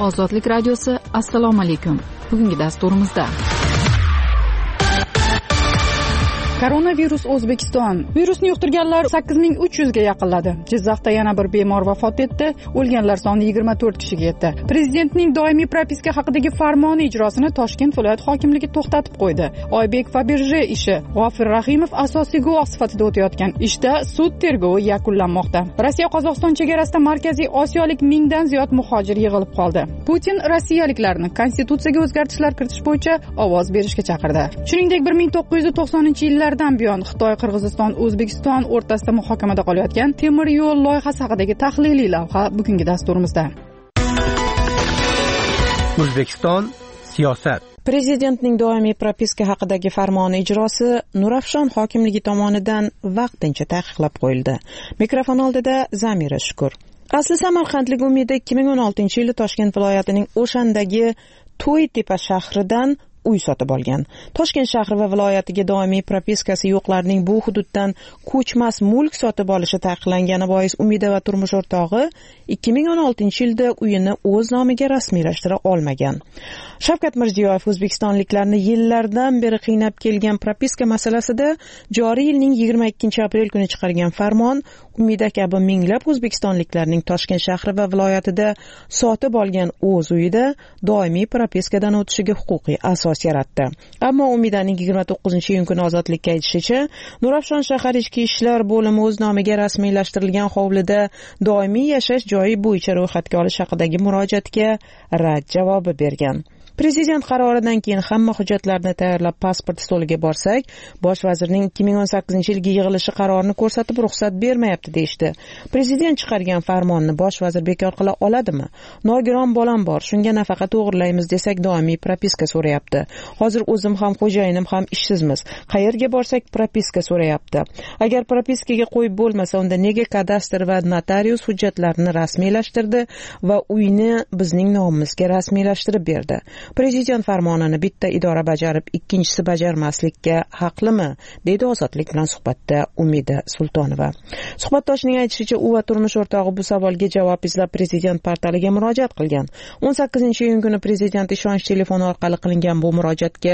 Ozodlik radiosi, assalomu alaykum. Bugungi dasturimizda koronavirus O'zbekiston. Virusni yuqtirganlar 8300 ga yaqinladi. Jizzaxda yana bir bemor vafot etdi. O'lganlar soni 24 kishiga yetdi. Prezidentning doimiy propiska haqidagi farmoni ijrosini Toshkent viloyat hokimligi to'xtatib qo'ydi. Oybek Faberje ishi G'ofir Rahimov asosiy guvoh sifatida o'tayotgan ishda sud tergovi yakunlanmoqda. Rossiya Qozog'iston chegarasida Markaziy Osiyolik 1000 dan ziyod muhojir yig'ilib qoldi. Putin rossiyaliklarni konstitutsiyaga o'zgartishlar kiritish bo'yicha ovoz berishga chaqirdi. Shuningdek, 1990-yillar dan buyon Xitoy, Qirg'iziston, O'zbekiston o'rtasida muhokamada qolayotgan temir yo'l loyihasi haqidagi tahliliy lavha bugungi dasturimizda. O'zbekiston siyosat. Prezidentning doimiy propiska haqidagi farmoni ijrosi Nurafshon hokimligi tomonidan vaqtincha taqiqlab qo'yildi. Mikrofon oldida Zamira Shukur. Asli samarqandlik Umida 2016-yili Toshkent viloyatining O'shandagi To'ytepa shahridan uy sotib olgan. Toshkent shahri va viloyatiga doimiy propiskasi yo'qlarning bu hududdan ko'chmas mulk sotib olishi taqiqlangani bois Umida va turmush o'rtog'i 2016-yilda uyini o'z nomiga rasmiylashtira olmagan. Shavkat Mirziyoyev o'zbekistonliklarni yillardan beri qiynab kelgan propiska masalasida joriy yilning 22-aprel kuni chiqargan farmon Umida kabi minglab o'zbekistonliklarning Toshkent shahri va viloyatida sotib olgan o'z uyida doimiy propiskadan o'tishiga huquqiy asos yaratdi. Ammo Umidaning 29-iyun kuni ozodlikka aytishicha, Nurafshon shahar ichki ishlar bo'limi o'z nomiga rasmiylashtirilgan hovlida doimiy yashash joyi bo'yicha ro'yxatga olish haqidagi murojaatga rad javobi bergan. Prezident qaroridan keyin hamma hujjatlarni tayyorlab pasport stoliga borsak, bosh vazirning 2018-yilgi yig'ilishi qarorini ko'rsatib ruxsat bermayapti deyshti. Prezident chiqargan farmonni bosh vazir bekor qila oladimi? Nogiron bolam bor, shunga nafaqa to'g'irlaymiz desak doimiy propiska so'rayapti. Hozir o'zim ham xo'jayinim ham ishsizmiz. Qayerga borsak propiska so'rayapti. Agar propiskaga qo'yib bo'lmasa, unda nega kadastr va notarius hujjatlarini rasmiylashtirdi va uyni bizning nomimizga rasmiylashtirib berdi? Prezident farmonini bitta idora bajarib, ikkinchisi bajarmaslikka haqlimi? Dedi Ozodlik bilan suhbatda Umida Sultonova. Suhbatdoshining aytishicha, u va turmush o'rtog'i bu savolga javob izlab prezident portaliga murojaat qilgan. 18-iyun kuni prezident ishonch telefoni orqali qilingan bu murojaatga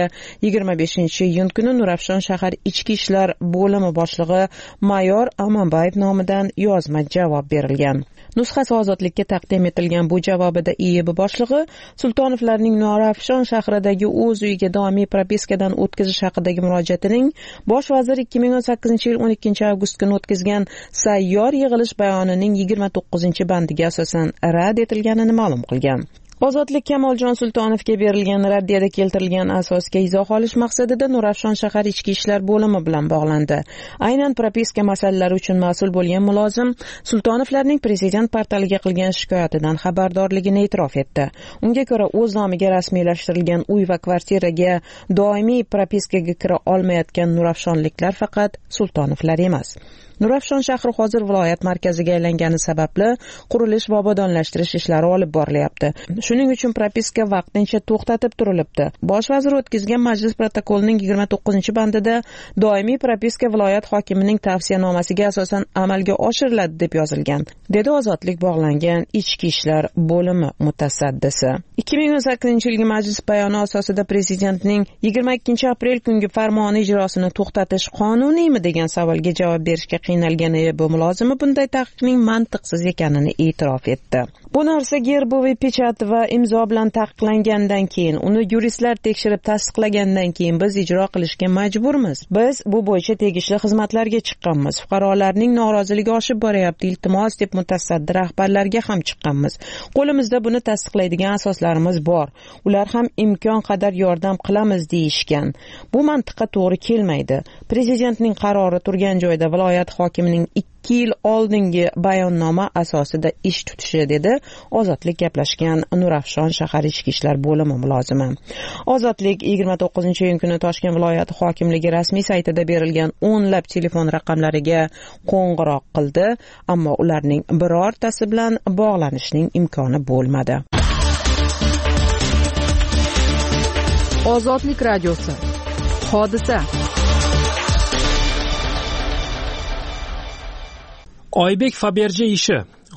25-iyun kuni Nurafshon shahar ichki ishlar bo'limi boshlig'i Mayor Amanbayev nomidan yozma javob berilgan. Nusxasi Ozodlikka taqdim etilgan bu javobida IIB boshlig'i Sultonovlarning Nurafshon shahridagi o'z uyiga doimiy propiskadan o'tkazish haqidagi murojaatining bosh vazir 2018-yil 12-avgust kuni o'tkazgan sayyor yig'ilish bayonining 29-bandiga asosan rad etilganini ma'lum qilgan. Ozodlik Kamoljon Sultonovga berilgan raddiyada keltirilgan asosga izoh olish maqsadida Nurafshon shahar ichki ishlar bo'limi bilan bog'landi. Aynan propiska masalalari uchun mas'ul bo'lgan mulozim Sultonovlarning prezident portaliga qilgan shikoyatidan xabardorligini e'tirof etdi. Unga ko'ra, o'z nomiga rasmiylashtirilgan uy va kvartiraga doimiy propiskaga kira olmayotgan nurafshonliklar faqat Sultonovlar emas. Nurafshon shahri hozir viloyat markaziga aylangani sababli qurilish va obodonlashtirish ishlari olib borilyapti. Shuning uchun propiska vaqtincha to'xtatib turilibdi. Bosh vazir o'tkazgan majlis protokolining 29-bandida doimiy propiska viloyat hokimining tavsiyanomasiga asosan amalga oshiriladi deb yozilgan, dedi Ozodlik bog'langan ichki ishlar bo'limi mutasaddisi. 2018-yilgi majlis bayoni asosida prezidentning 22-aprel kungi farmoni ijrosini to'xtatish qonuniymi degan savolga javob berishga qiynalgan bu mulozimi bunday taqiqning mantiqsiz ekanini e'tirof etdi. Bu narsa gerboviy pechat va imzo bilan taqiqlangandan keyin, uni yuristlar tekshirib tasdiqlagandan keyin biz ijro qilishga majburmiz. Biz bu bo'yicha tegishli xizmatlarga chiqqanmiz. Fuqarolarning noroziligi oshib boryapti, iltimos deb mutasaddi rahbarlarga ham chiqqanmiz. Qo'limizda buni tasdiqlaydigan asoslarimiz bor. Ular ham imkon qadar yordam qilamiz deyishgan. Bu mantiqqa to'g'ri kelmaydi. Prezidentning qarori turgan joyda viloyat hokimining 2 yil oldingi bayonnoma asosida ish tutishi, dedi Ozodlik gaplashgan Nurafshon shahar ichki ishlar bo'limi mulozimi. Ozodlik 29-iyun kuni Toshkent viloyati hokimligi rasmiy saytida berilgan o'nlab telefon raqamlariga qo'ng'iroq qildi, ammo ularning birortasi bilan bog'lanishning imkoni bo'lmadi. Ozodlik radiosi. Hodisa. Oybek Faberje ishi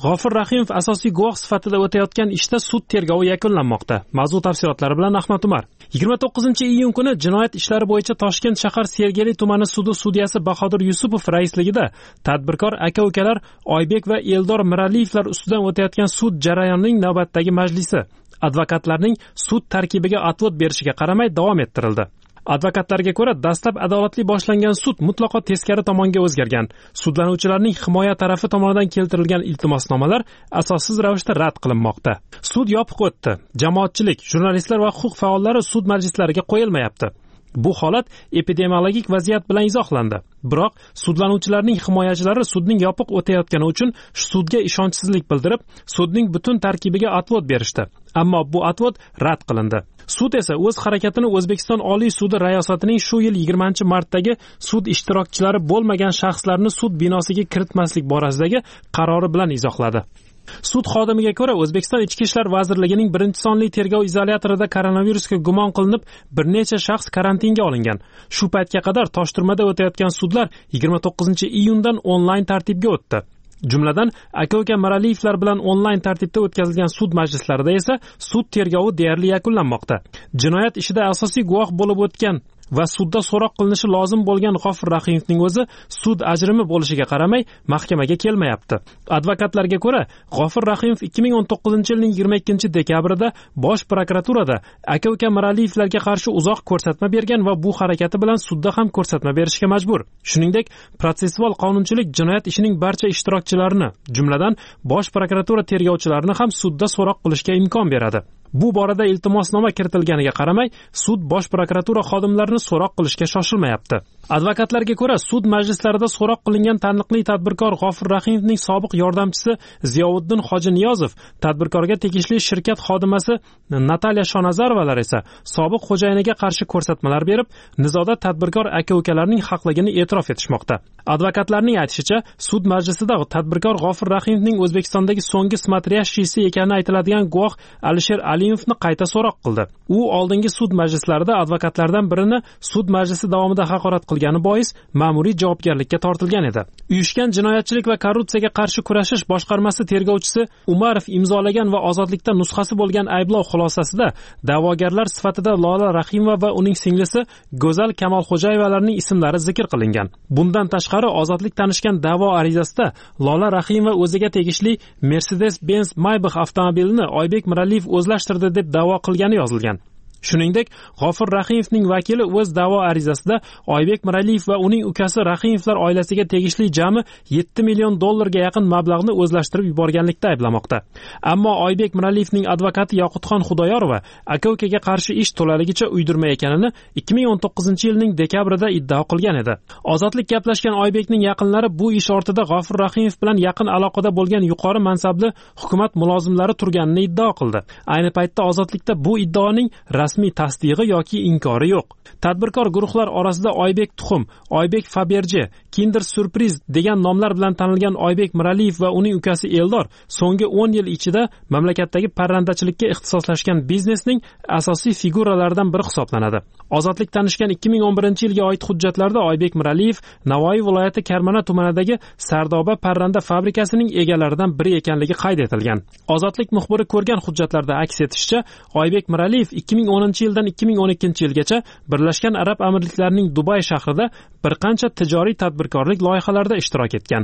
G'ofur Rahimov asosiy guvoh sifatida o'tayotgan ishda sud tergovi yakunlanmoqda. Mavzu tafsilotlari bilan Ahmad Umar. 29-iyun kuni jinoyat ishlari bo'yicha Toshkent shahar Sergeli tumani sudi sudyasi Bahodir Yusupov raisligida tadbirkor aka-ukalar Oybek va Eldor Miraliyevlar ustidan o'tayotgan sud jarayonining navbatdagi majlisi advokatlarning sud tarkibiga atvod berishiga qaramay davom ettirildi. Advokatlarga ko'ra, dastlab adolatli boshlangan sud mutlaqo teskari tomonga o'zgargan. Sudlanuvchilarning himoya tarafi tomonidan keltirilgan iltimosnomalar asossiz ravishda rad qilinmoqda. Sud yopiq o'tdi. Jamoatchilik, jurnalistlar va huquq faollari sud majlislariga qo'yilmayapti. Bu holat epidemiologik vaziyat bilan izohlandi. Biroq sudlanuvchilarning himoyachilari sudning yopiq o'tayotgani uchun sudga ishonchsizlik bildirib, sudning butun tarkibiga atvod berishdi. Ammo bu atvod rad qilindi. Sud esa o'z harakatini O'zbekiston Oliy sudi rayosatining shu yil 20-martdagi sud ishtirokchilari bo'lmagan shaxslarni sud binosiga kiritmaslik borasidagi qarori bilan izohladi. Sud xodimiga ko'ra, O'zbekiston Ichki ishlar vazirligining 1-sonli tergov izolyatorida koronavirusga gumon qilinib bir necha shaxs karantinga olingan. Shu paytga qadar Toshturmada o'tayotgan sudlar 29-iyundan onlayn tartibga o'tdi. Jumladan, aka-uka Miraliyevlar bilan onlayn tartibda o'tkazilgan sud majlislarida esa sud tergovi deyarli yakunlanmoqda. Jinoyat ishida asosiy guvoh bo'lib o'tgan va sudda so'roq qilinishi lozim bo'lgan G'ofur Rahimovning o'zi sud ajrimi bo'lishiga qaramay mahkamaga kelmayapti. Advokatlarga ko'ra, G'ofur Rahimov 2019-yilning 22-dekabrida Bosh prokuraturada aka-uka Miraliyevlarga qarshi uzoq ko'rsatma bergan va bu harakati bilan sudda ham ko'rsatma berishga majbur. Shuningdek, protsessual qonunchilik jinoyat ishining barcha ishtirokchilarini, jumladan Bosh prokuratura tergovchilarini ham sudda so'roq qilishga imkon beradi. Bu borada iltimosnoma kiritilganiga qaramay, sud Bosh prokuratura xodimlarini so'roq qilishga shoshilmayapti. Advokatlarga ko'ra, sud majlislarida so'roq qilingan taniqli tadbirkor G'ofur Rahimovning sobiq yordamchisi Ziyovuddin Hojiniyozov, tadbirkorga tegishli shirkat xodimasi Natalya Shonazarovalar esa sobiq xo'jayiniga qarshi ko'rsatmalar berib, nizoda tadbirkor aka-ukalarning haqligini e'tirof etishmoqda. Advokatlarning aytishicha, sud majlisida tadbirkor G'ofur Rahimovning O'zbekistondagi so'nggi smatriyashchisi ekani aytiladigan guvoh Alisher Aliyevni qayta so'roq qildi. U oldingi sud majlislarida advokatlardan birini sud majlisi davomida haqorat qilgani bois ma'muriy javobgarlikka tortilgan edi. Uyushgan jinoyatchilik va korrupsiyaga qarshi kurashish boshqarmasi tergovchisi Umarov imzolagan va ozodlikda nusxasi bo'lgan ayblov xulosasida da'vogarlar sifatida Lola Rahimova va uning singlisi Go'zal Kamolxo'jayevalarning ismlari zikr qilingan. Bundan tashqari, ozodlik tanishgan da'vo arizasida Lola Rahimova o'ziga tegishli Mercedes-Benz Maybach avtomobilini Oybek Miraliyev o'zlashtirdi deb da'vo qilgani yozilgan. Shuningdek, G'ofur Rahimovning vakili o'z da'vo arizasida Oybek Miraliyev va uning ukasi Rahimovlar oilasiga tegishli jami $7 million ga yaqin mablag'ni o'zlashtirib yuborganlikda ayblamoqda. Ammo Oybek Miraliyevning advokati Yoqutxon Xudoyorova aka-ukaga qarshi ish to'laligicha uydirma ekanini 2019-yilning dekabrida iddao qilgan edi. Ozodlik gaplashgan Oybekning yaqinlari bu ish ortida G'ofur Rahimov bilan yaqin aloqada bo'lgan yuqori mansabli hukumat mulozimlari turganini iddao qildi. Ayni paytda ozodlikda bu iddaoning rasmiy tasdig'i yoki inkori yo'q. Tadbirkor guruhlar orasida Oybek Tuxum, Oybek Faberje, Kinder Surpriz degan nomlar bilan tanilgan Oybek Miraliyev va uning ukasi Eldor so'nggi 10 yil ichida mamlakatdagi parrandachilikka ixtisoslashgan biznesning asosiy figuralaridan biri hisoblanadi. Ozodlik tanishgan 2011-yilga oid hujjatlarda Oybek Miraliyev Navoiy viloyati Karmana tumanidagi Sardoba parranda fabrikasining egalaridan biri ekanligi qayd etilgan. Ozodlik muxbiri ko'rgan hujjatlarda aks etishicha, Oybek Miraliyev 2010-yildan 2012-yilgacha Birlashgan Arab Amirliklarining Dubay shahrida bir qancha tijoriy tadbirkorlik loyihalarida ishtirok etgan.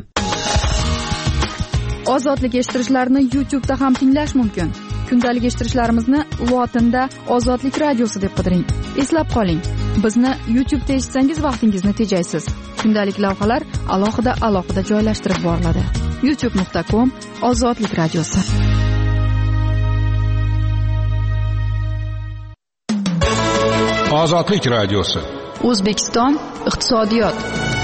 Ozodlik eshittirishlarni YouTube'da ham tinglash mumkin. Kundalik eshittirishlarimizni lotinda Ozodlik radiosi deb qidiring. Eslab qoling, bizni YouTube'da eshitsangiz vaqtingizni tejaysiz. Kundalik lavhalar alohida joylashtirib boriladi. youtube.com/Ozodlik radiosi. Ozodlik radiosi. O'zbekiston iqtisodiyot.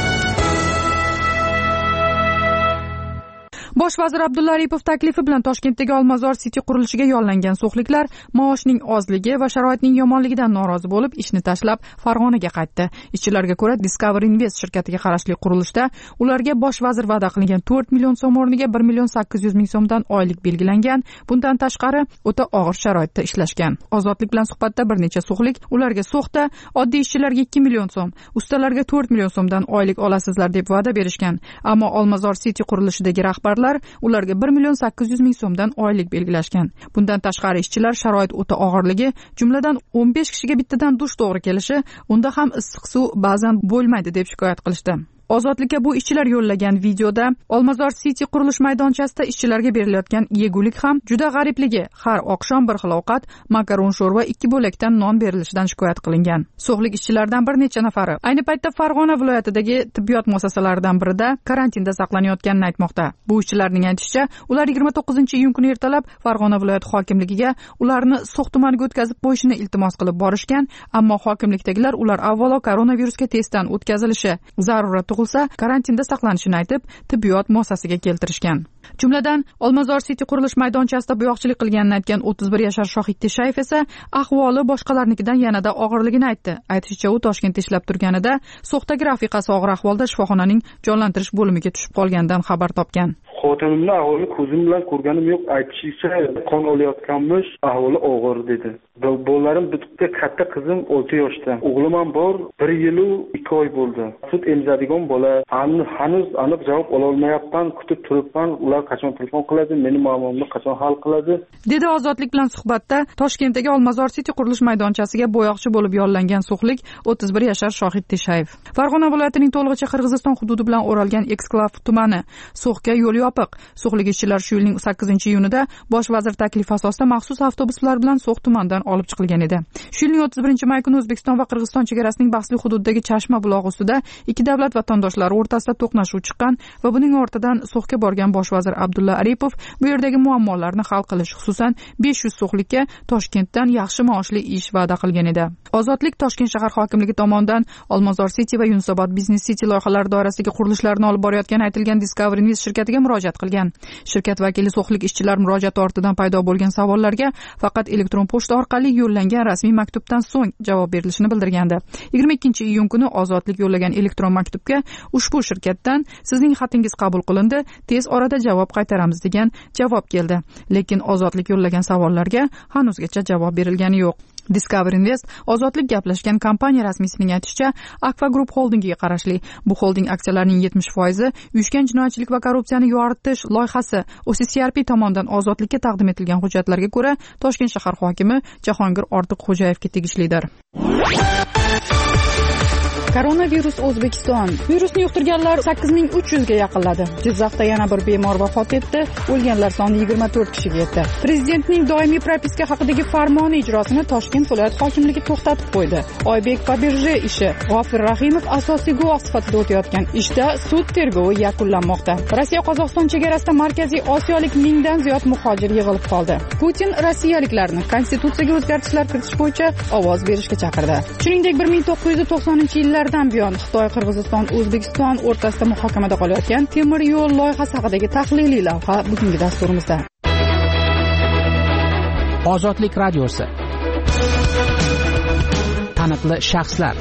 Bosh vazir Abdulla Aripov taklifi bilan Toshkentdagi Olmazor City qurilishiga yo'llangan so'xliklar maoshning ozligi va sharoitning yomonligidan norozi bo'lib, ishni tashlab Farg'onaga qaytdi. Ishchilarga ko'ra, Discover Invest shirkatiga qarashli qurilishda ularga bosh vazir va'da qilgan 4 million so'm o'rniga 1,8 million so'mdan oylik belgilangan. Bundan tashqari, o'ta og'ir sharoitda ishlashgan. Ozodlik bilan suhbatda bir necha so'xlik ularga so'xda oddiy ishchilarga 2 million so'm, ustalarga 4 million so'mdan oylik olasizlar deb va'da berishgan. Ammo Olmazor City qurilishidagi rahbarlar sudyalar ularga 1,8 million so'mdan oylik belgilashgan. Bundan tashqari ishchilar sharoit o'ta og'irligi, jumladan 15 kishiga bittadan dush to'g'ri kelishi, unda ham issiq suv ba'zan bo'lmaydi deb shikoyat qilishdi. Ozodlikka bu ishchilar yo'llagan videoda Olmazor City qurilish maydonchasida ishchilarga berilayotgan yegulik ham juda g'aribligi, har oqshom bir xil ovqat, makaron sho'rva 2 bo'lakdan non berilishidan shikoyat qilingan. So'xlik ishchilaridan bir necha nafari ayni paytda Farg'ona viloyatidagi tibbiyot muassasalaridan birida karantinda saqlanayotganini aytmoqda. Bu ishchilarning aytishicha, ular 29-iyun kuni ertalab Farg'ona viloyat hokimligiga ularni So'x tumaniga o'tkazib qo'yishni iltimos qilib borishgan, ammo hokimlikdagilar ular avvalo koronavirusga testdan o'tkazilishi, zarurat tug'ilsa karantinda saqlanishini aytib, tibbiyot muassasasiga keltirishgan. Jumladan, Olmazor City qurilish maydonchasida buyoqchilik qilganini aytgan 31 yashar Shohid Teshayev esa ahvoli boshqalarnikidan yanada og'irligini aytdi. Aytishicha, u Toshkentda ishlab turganida So'xdagi rafiqasi og'ir ahvolda shifoxonaning jonlantirish bo'limiga tushib qolganidan xabar topgan. Xotinimning ahvolini ko'zim bilan ko'rganim yo'q. Aytishicha, qon olayotganmiz, ahvoli og'ir dedi. Bolalarim bitta katta qizim 6 yoshda. O'g'lim ham bor, 1 yil u 2 oy bo'ldi. Sut emzadigan bola. Hanuz aniq javob ola olmayapman, kutib turibman. Ular qachon telefon qiladi, meni muammomni qachon hal qiladi? Dedi Ozodlik bilan suhbatda Toshkentdagi Olmazor City qurilish maydonchasiga bo'yoqchi bo'lib yollangan so'xlik 31 yashar Shohid Teshayev. Farg'ona viloyatining to'lig'icha Qirg'iziston hududi bilan o'ralgan Eksklav tumani. So'xga yo'l yopiq. So'xlik ishchilar shu yilning 8-iyunida bosh vazir taklifi asosida maxsus avtobuslar bilan So'x tumanidan olib chiqilgan edi. Shu yilning 31-may kuni O'zbekiston va Qirg'iziston chegarasining bahsli hududidagi Chashma bulog'i ustida ikki davlat vatandoshlari o'rtasida to'qnashuv chiqqan va buning ortidan So'xga borgan bosh vazir Abdulla Aripov bu yerdagi muammolarni hal qilish, xususan 500 so'xlikka Toshkentdan yaxshi maoshli ish va'da qilgan edi. Ozodlik Toshkent shahar hokimligi tomonidan Olmazor City va Yunusobod Business City loyihalari doirasidagi qurilishlarni olib borayotgani aytilgan Discovery Invest shirkatiga murojaat qilgan. Shirkat vakili so'xlik ishchilar murojaati ortidan paydo bo'lgan savollarga faqat elektron pochta orqali yo'llangan rasmiy maktubdan so'ng javob berilishini bildirgandi. 22-iyun kuni Ozodlik yo'llagan elektron maktubga ushbu shirkatdan sizning xatingiz qabul qilindi, tez orada javob qaytaramiz degan javob keldi. Lekin Ozodlik yo'llagan savollarga hanuzgacha javob berilgani yo'q. Discovery Invest Ozodlik gaplashgan kompaniya rasmiysining aytishicha, Akfa Group holdingiga qarashli. Bu holding aksiyalarining 70% uyushgan jinoyatchilik va korrupsiyani yoritish loyihasi OCCRP tomonidan Ozodlikka taqdim etilgan hujjatlarga ko'ra Toshkent shahar hokimi Jahongir Ortiqxo'jayevga tegishlidir. Koronavirus O'zbekiston. Virusni yuqtirganlar 8300 ga yaqinladi. Jizzaxda yana bir bemor vafot etdi. O'lganlar soni 24 kishiga yetdi. Prezidentning doimiy propiska haqidagi farmoni ijrosini Toshkent viloyat hokimligi to'xtatib qo'ydi. Oybek Faberje ishi G'ofir Rahimov asosiy guvoh sifatida o'tayotgan ishda sud tergovi yakunlanmoqda. Rossiya-Qozog'iston chegarasida Markaziy Osiyolik 1000 dan ziyod muhojir yig'ilib qoldi. Putin rossiyaliklarni konstitutsiyaga o'zgartishlar kiritish bo'yicha ovoz berishga chaqirdi. Shuningdek, 1990-yillar dan buyon Xitoy, Qirg'iziston, O'zbekiston o'rtasida muhokamada qolayotgan temir yo'l loyihasi haqidagi tahliliy lavha bugungi dasturimizda. Ozodlik radiosi. Taniqli shaxslar.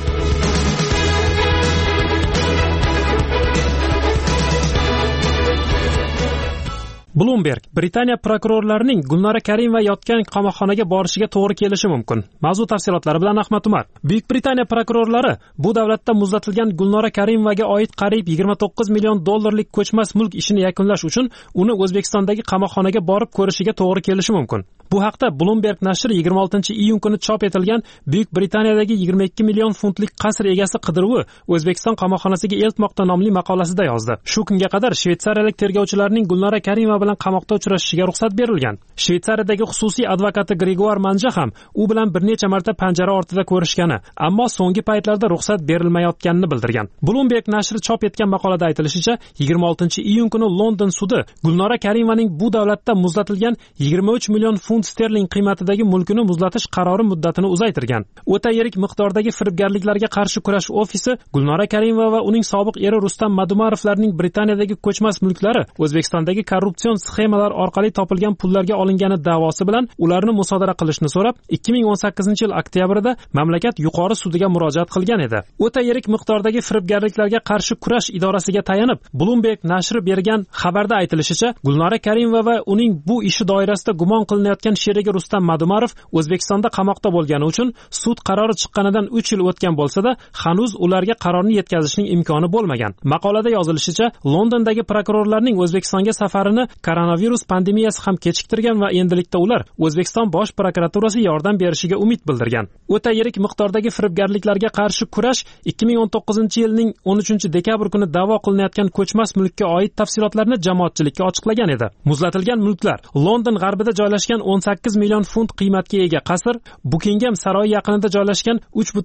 Bloomberg Britaniya prokurorlarining Gulnora Karimova yotgan qamoqxonaga borishiga to'g'ri kelishi mumkin. Mavzu tafsilotlari bilan Ahmad Umar. Buyuk Britaniya prokurorlari bu davlatda muzlatilgan Gulnora Karimovaga oid qariyb 29 million dollarlik ko'chmas mulk ishini yakunlash uchun uni O'zbekistondagi qamoqxonaga borib ko'rishiga to'g'ri kelishi mumkin. Bu haqda Bloomberg nashri 26-iyun kuni chop etilgan Buyuk Britaniyadagi 22 million funtlik qasr egasi qidiruvi O'zbekiston qamoqxonasiga eltmoqda nomli maqolasida yozdi. Shu kunga qadar shvetsariyalik tergovchilarning Gulnora Karimova bilan qamoqda uchrashishiga ruxsat berilgan. Shvetsariyadagi xususiy advokati Gregor Manja ham u bilan bir necha marta panjara ortida ko'rishgani, ammo so'nggi paytlarda ruxsat berilmayotganini bildirgan. Bloomberg nashri chop etgan maqolada aytilishicha, 26-iyun kuni London sudi Gulnora Karimovaning bu davlatda muzlatilgan 23 million funt sterling qiymatidagi mulkini muzlatish qarori muddatini uzaytirgan. O'ta yirik miqdordagi firibgarliklarga qarshi kurash ofisi Gulnora Karimova va uning sobiq eri Rustam Madumarovlarning Britaniyadagi ko'chmas mulklari O'zbekistondagi korrupsion korrupsion sxemalar orqali topilgan pullarga olingani da'vosi bilan ularni musodara qilishni so'rab 2018-yil oktyabrida mamlakat yuqori sudiga murojaat qilgan edi. O'ta yirik miqdordagi firibgarliklarga qarshi kurash idorasiga tayanib, Bloomberg nashri bergan xabarda aytilishicha, Gulnora Karimova va uning bu ishi doirasida gumon qilinayotgan sherigi Rustam Madumarov O'zbekistonda qamoqda bo'lgani uchun sud qarori chiqqanidan 3 yil o'tgan bo'lsa-da, hanuz ularga qarorni yetkazishning imkoni bo'lmagan. Maqolada yozilishicha, Londondagi prokurorlarning O'zbekistonga safarini koronavirus pandemiyasi ham kechiktirgan va endilikda ular O'zbekiston bosh prokuraturasi yordam berishiga umid bildirgan. O'ta yirik miqdordagi firibgarliklarga qarshi kurash 2019-yilning 13-dekabr kuni da'vo qilinayotgan ko'chmas mulkka oid tafsilotlarni jamoatchilikka ochiqlagan edi. Muzlatilgan mulklar London g'arbida joylashgan 18 million funt qiymatga ega qasr, Buckingham saroyi yaqinida joylashgan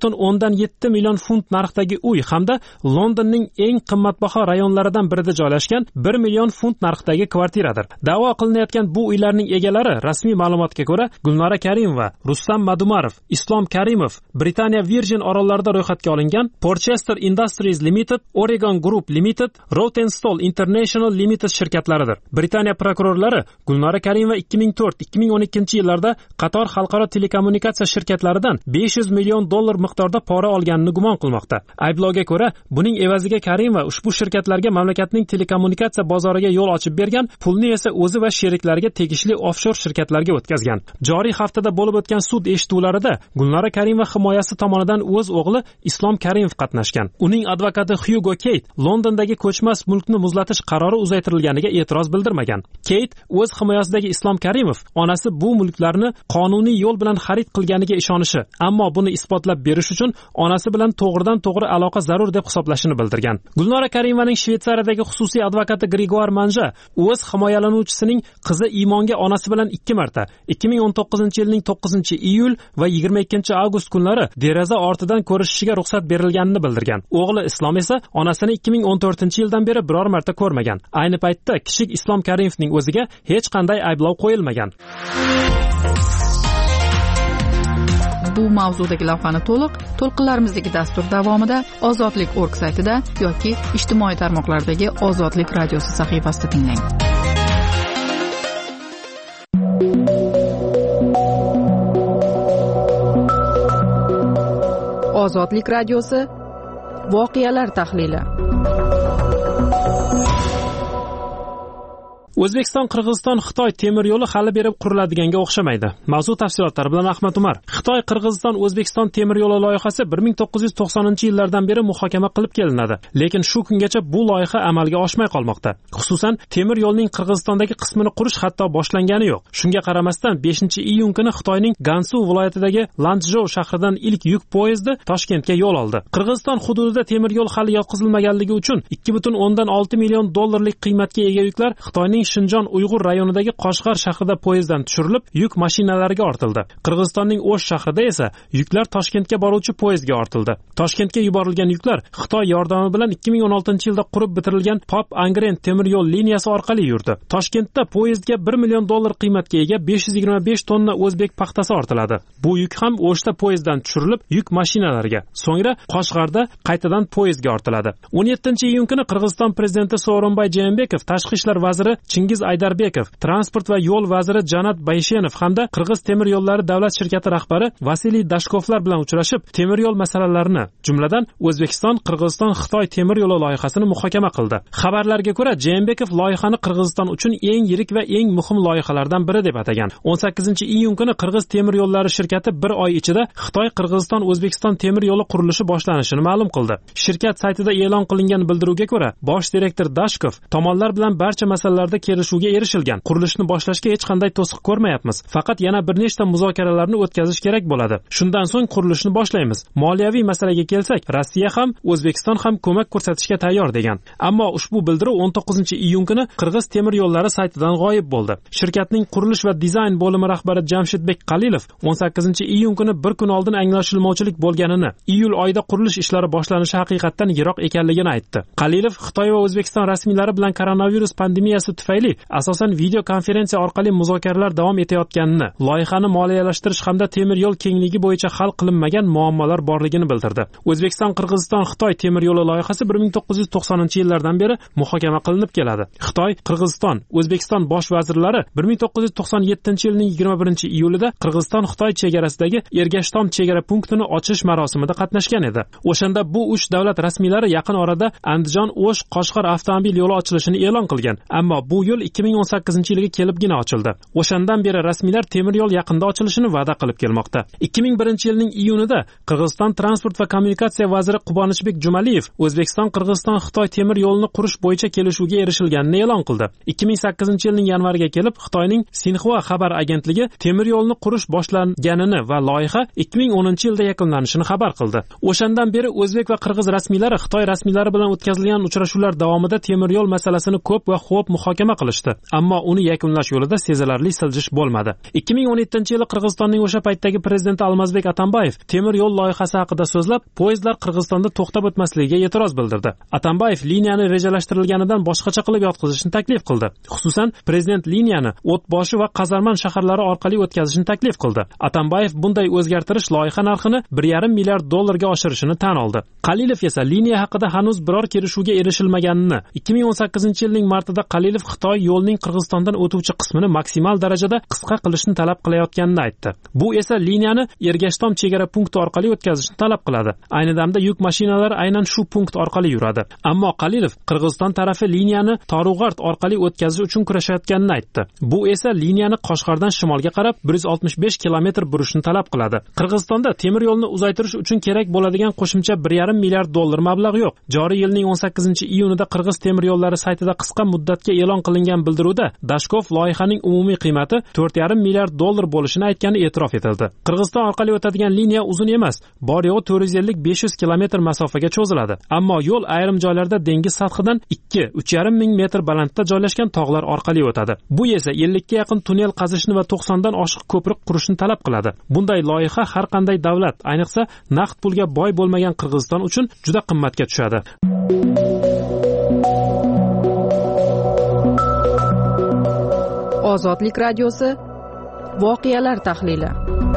3.7 million funt narxdagi uy hamda Londonning eng qimmatbaho rayonlaridan birida joylashgan 1 million funt narxdagi kvartiradir. Da'vo qilinayotgan bu uylarning egalari rasmiy ma'lumotga ko'ra Gulnora Karimova, Rustam Madumarov, Islom Karimov, Britaniya Virgin orollarida ro'yxatga olingan Porchester Industries Limited, Oregon Group Limited, Rawtenstall International Limited shirkatlaridir. Britaniya prokurorlari Gulnora Karimova 2004-2012-yillarda qator xalqaro telekommunikatsiya shirkatlaridan 500 million dollar miqdorda pora olganini gumon qilmoqda. Ayblovga ko'ra, buning evaziga Karimova ushbu shirkatlarga mamlakatning telekommunikatsiya bozoriga yo'l ochib bergan, pulni esa o'zi va sheriklariga tegishli offshor shirkatlarga o'tkazgan. Joriy haftada bo'lib o'tgan sud eshituvlarida Gulnora Karimova himoyasi tomonidan o'z o'g'li Islom Karimov qatnashgan. Uning advokati Hugo Kate Londondagi ko'chmas mulkni muzlatish qarori uzaytirilganiga e'tiroz bildirmagan. Kate o'z himoyasidagi Islom Karimov onasi bu mulklarni qonuniy yo'l bilan xarid qilganiga ishonishi, ammo buni isbotlab berish uchun onasi bilan to'g'ridan-to'g'ri aloqa zarur deb hisoblashini bildirgan. Gulnora Karimovaning Shvetsariyadagi xususiy advokati Grigor Manja o'z himoyalanuvchisining qizi Imonga onasi bilan 2 marta 2019-yilning 9-iyul va 22-avgust kunlari deraza ortidan ko'rishishiga ruxsat berilganini bildirgan. O'g'li Islom esa onasini 2014-yildan beri biror marta ko'rmagan. Ayni paytda kichik Islom Karimovning o'ziga hech qanday ayblov qo'yilmagan. Bu mavzudagi lavhani to'lqinlarimizdagi dastur davomida ozodlik.org saytida yoki ijtimoiy tarmoqlardagi Ozodlik radiosi sahifasida tinglang. Ozodlik radiosi voqealar tahlili. O'zbekiston-Qirg'iziston-Xitoy temir yo'li hali berib quriladiganga o'xshamaydi. Mavzu tafsilotlari bilan Ahmad Umar. Xitoy-Qirg'iziston-O'zbekiston temir yo'li loyihasi 1990-yillardan beri muhokama qilib kelinadi, lekin shu kungacha bu loyiha amalga oshmay qolmoqda. Xususan, temir yo'lning Qirg'izistondagi qismini qurish hatto boshlangani yo'q. Shunga qaramasdan 5-iyun kuni Xitoyning Gansu viloyatidagi Lanzhou shahridan ilk yuk poyezdi Toshkentga yo'l oldi. Qirg'iziston hududida temir yo'l hali yotqizilmaganligi uchun 2.6 million dollarlik qiymatga ega yuklar Xitoyning Shinjon Uyg'ur rayonidagi Qoshg'ar shahrida poyezddan tushirilib, yuk mashinalariga ortildi. Qirg'izistonning O'sh shahrida esa yuklar Toshkentga boruvchi poyezdga ortildi. Toshkentga yuborilgan yuklar Xitoy yordami bilan 2016-yilda qurib bitirilgan Pop Angren temir yo'l liniyasi orqali yurdi. Toshkentda poyezdga 1 million dollar qiymatga ega 525 tonna o'zbek paxtasi ortiladi. Bu yuk ham O'shda poyezddan tushirilib, yuk mashinalariga, so'ngra Qoshg'arda qaytadan poyezdga ortiladi. 17-iyun kuni Qirg'iziston prezidenti Sooronbay Jeenbekov, tashqi ishlar vaziri Chingiz Aydarbekov, transport va yo'l vaziri Janat Bayshenov hamda Qirg'iz temir yo'llari davlat shirkati rahbari Vasiliy Dashkovlar bilan uchrashib, temir yo'l masalalarini, jumladan O'zbekiston-Qirg'iziston-Xitoy temir yo'li loyihasini muhokama qildi. Xabarlarga ko'ra, Jeenbekov loyihani Qirg'iziston uchun eng yirik va eng muhim loyihalardan biri deb atagan. 18-iyun kuni Qirg'iz temir yo'llari shirkati bir oy ichida Xitoy-Qirg'iziston-O'zbekiston temir yo'li qurilishi boshlanishini ma'lum qildi. Shirkat saytida e'lon qilingan bildiruvga ko'ra, bosh direktor Dashkov tomonlar bilan barcha masalalarda kelishuvga erishilgan. Qurilishni boshlashga hech qanday to'siq ko'rmayapmiz. Faqat yana bir nechta muzokaralarni o'tkazish kerak bo'ladi. Shundan so'ng qurilishni boshlaymiz. Moliyaviy masalaga kelsak, Rossiya ham, O'zbekiston ham ko'mak ko'rsatishga tayyor degan. Ammo ushbu bildiruv 19-iyun kuni Qirg'iz temir yo'llari saytidan g'oyib bo'ldi. Shirkatning qurilish va dizayn bo'limi rahbari Jamshidbek Qalilov 18-iyun kuni bir kun oldin anglashilmovchilik bo'lganini, iyul oyida qurilish ishlari boshlanishi haqiqatdan yiroq ekanligini aytdi. Qalilov Xitoy va O'zbekiston rasmiylari bilan koronavirus pandemiyasi tufayli tufayli asosan video konferensiya orqali muzokaralar davom etayotganini, loyihani moliyalashtirish hamda temir yo'l kengligi bo'yicha hal qilinmagan muammolar borligini bildirdi. O'zbekiston Qirg'iziston Xitoy temir yo'li loyihasi 1990-yillardan beri muhokama qilinib keladi. Xitoy, Qirg'iziston, O'zbekiston bosh vazirlari 1997-yilning 21-iyulida Qirg'iziston-Xitoy chegarasidagi Ergashtom chegara punktini ochish marosimida qatnashgan edi. O'shanda bu uch davlat rasmiylari yaqin orada Andijon-O'sh Qoshqor avtomobil yo'li ochilishini e'lon qilgan, ammo bu yo'l 2018-yilga kelibgina ochildi. O'shandan beri rasmiylar temir yo'l yaqinda ochilishini va'da qilib kelmoqda. 2001-yilning iyunida Qirg'iziston transport va kommunikatsiya vaziri Qubonishbek Jumaliyev O'zbekiston-Qirg'iziston-Xitoy temir yo'lini qurish bo'yicha kelishuvga erishilganini e'lon qildi. 2008-yilning yanvariga kelib Xitoyning Sinxua xabar agentligi temir yo'lni qurish boshlanganini va loyiha 2010-yilda yakunlanishini xabar qildi. O'shandan beri o'zbek va qirg'iz rasmiylari Xitoy rasmiylari bilan o'tkazilgan uchrashuvlar davomida temir yo'l masalasini ko'p va xo'p muhokama qilishdi, ammo uni yakunlash yo'lida sezilarli siljish bo'lmadi. 2017-yili Qirg'izistonning o'sha paytdagi prezidenti Almazbek Atambayev temir yo'l loyihasi haqida so'zlab, poyezdlar Qirg'izistonda to'xtab o'tmasligiga e'tiroz bildirdi. Atambayev liniyani rejalashtirilganidan boshqacha qilib yotqizishni taklif qildi. Xususan, prezident liniyani O'tboshi va Qazarman shaharlari orqali o'tkazishni taklif qildi. Atambayev bunday o'zgartirish loyiha narxini $1,5 milliard ga oshirishini tan oldi. Qalilov esa liniya haqida hanuz biror kelishuvga erishilmaganini, 2018-yilning martida Qalilov Xitoy yo'lning Qirg'izistondan o'tuvchi qismini maksimal darajada qisqa qilishni talab qilayotganini aytdi. Bu esa liniyani Ergashtom chegara punkti orqali o'tkazishni talab qiladi. Ayni damda yuk mashinalari aynan shu punkt orqali yuradi. Ammo Qalilov Qirg'iziston tarafi liniyani Torug'art orqali o'tkazish uchun kurashayotganini aytdi. Bu esa liniyani Qoshqordan shimolga qarab 165 kilometr burishni talab qiladi. Qirg'izistonda temir yo'lni uzaytirish uchun kerak bo'ladigan qo'shimcha $1,5 milliard mablag' yo'q. Joriy yilning 18-iyunida Qirg'iz temir yo'llari saytida qisqa muddatga e'lon qilingan bildiruvda Dashkov loyihaning umumiy qiymati $4,5 milliard bo'lishini aytgani e'tirof etildi. Qirg'iziston orqali o'tadigan liniya uzun emas, bor yo'g'i 450-500 kilometr masofaga cho'ziladi. Ammo yo'l ayrim joylarda dengiz sathidan 2-3,5 ming metr balandda joylashgan tog'lar orqali o'tadi. Bu esa 50 ga yaqin tunnel qazishni va 90 dan oshiq ko'prik qurishni talab qiladi. Bunday loyiha har qanday davlat, ayniqsa naqd pulga boy bo'lmagan Qirg'iziston uchun juda qimmatga tushadi. Ozodlik radiosi voqealar tahlili.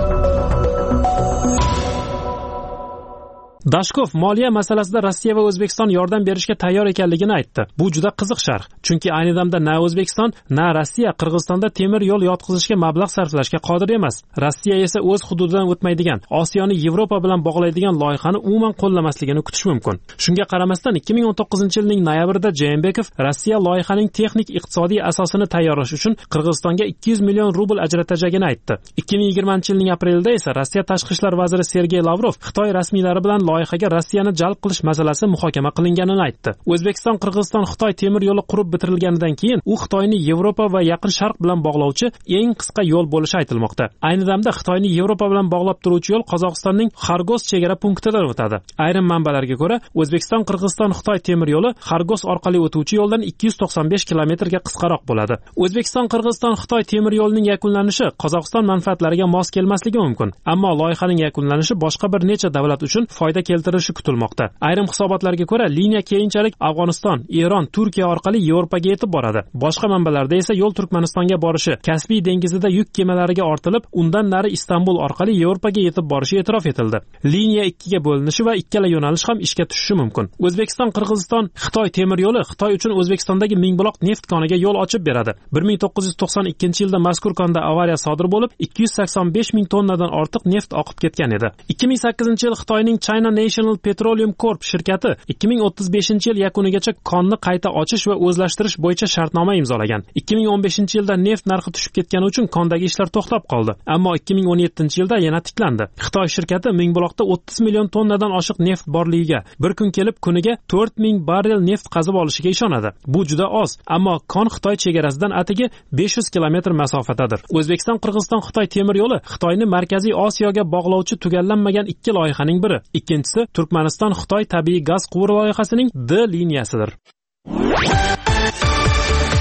Dashkov moliya masalasida Rossiya va O'zbekiston yordam berishga tayyor ekanligini aytdi. Bu juda qiziq sharh, chunki ayni damda na O'zbekiston, na Rossiya Qirg'izistonda temir yo'l yotqizishga mablag' sarflashga qodir emas. Rossiya esa o'z hududidan o'tmaydigan, Osiyoni Yevropa bilan bog'laydigan loyihani umuman qo'llamasligini kutish mumkin. Shunga qaramasdan 2019-yilning noyabrida Jeenbekov Rossiya loyihaning texnik iqtisodiy asosini tayyorlash uchun Qirg'izistonga 200 million rubl ajratacagini aytdi. 2020-yilning aprelida esa Rossiya tashqi ishlar vaziri Sergey Lavrov Xitoy rasmiylari bilan loyihaga Rossiyani jalb qilish masalasi muhokama qilinganini aytdi. O'zbekiston Qirg'iziston Xitoy temir yo'li qurib bitirilganidan keyin u Xitoyni Yevropa va Yaqin Sharq bilan bog'lovchi eng qisqa yo'l bo'lishi aytilmoqda. Ayni damda Xitoyni Yevropa bilan bog'lab turuvchi yo'l Qozog'istonning Xargos chegara punktidan o'tadi. Ayrim manbalarga ko'ra, O'zbekiston Qirg'iziston Xitoy temir yo'li Xargos orqali o'tuvchi yo'ldan 295 kilometrga qisqaroq bo'ladi. O'zbekiston Qirg'iziston Xitoy temir yo'lining yakunlanishi Qozog'iston manfaatlariga mos kelmasligi mumkin, ammo loyihaning yakunlanishi boshqa bir necha davlat uchun foyda keltirishi kutilmoqda. Ayrim hisobotlarga ko'ra, liniya keyinchalik Afg'oniston, Eron, Turkiya orqali Yevropaga yetib boradi. Boshqa manbalarda esa yo'l Turkmanistonga borishi, Kaspiy dengizida yuk kemalariga ortilib, undan nari Istanbul orqali Yevropaga yetib borishi e'tirof etildi. Liniya ikkiga bo'linishi va ikkala yo'nalish ham ishga tushishi mumkin. O'zbekiston Qirg'iziston Xitoy temir yo'li Xitoy uchun O'zbekistondagi Mingbuloq neft koniga yo'l ochib beradi. 1992-yilda mazkur konda avariya sodir bo'lib, 285 ming tonnadan ortiq neft oqib ketgan edi. 2008-yil Xitoyning China National Petroleum Corp shirkati 2035-yil yakunigacha konni qayta ochish va o'zlashtirish bo'yicha shartnoma imzolagan. 2015-yilda neft narxi tushib ketgani uchun kondagi ishlar to'xtab qoldi, ammo 2017-yilda yana tiklandi. Xitoy shirkati Mingbuloqda 30 million tonnadan oshiq neft borligiga, bir kun kelib kuniga 4000 barrel neft qazib olishiga ishonadi. Bu juda oz, ammo kon Xitoy chegarasidan atigi 500 kilometr masofadadir. O'zbekiston Qirg'iziston Xitoy temir yo'li Xitoyni Markaziy Osiyoga bog'lovchi tugallanmagan ikki loyihaning biri. Ikkinchisi Turkmaniston Xitoy tabiiy gaz quvur loyihasining D liniyasidir.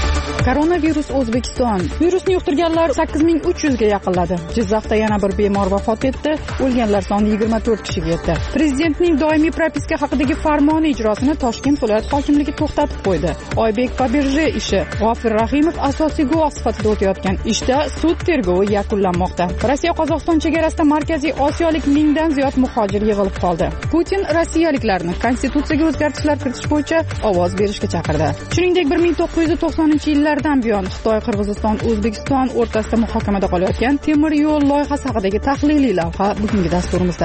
Koronavirus O'zbekiston. Virusni yuqtirganlar 8300 ga yaqinladi. Jizzaxda yana bir bemor vafot etdi. O'lganlar soni 24 kishiga yetdi. Prezidentning doimiy propiska haqidagi farmoni ijrosini Toshkent viloyat hokimligi to'xtatib qo'ydi. Oybek Faberje ishi. G'ofir Rahimov asosiy guvoh sifatida o'tayotgan ishda sud tergovi yakunlanmoqda. Rossiya Qozog'iston chegarasida Markaziy Osiyolik 1000 dan ziyod muhojir yig'ilib qoldi. Putin rossiyaliklarni konstitutsiyaga o'zgartishlar kiritish bo'yicha ovoz berishga chaqirdi. Shuningdek, 1990-yillardan buyon Xitoy, Qirg'iziston, O'zbekiston o'rtasida muhokamada qolayotgan temir yo'l loyihasi haqidagi tahliliy lavha bugungi dasturimizda.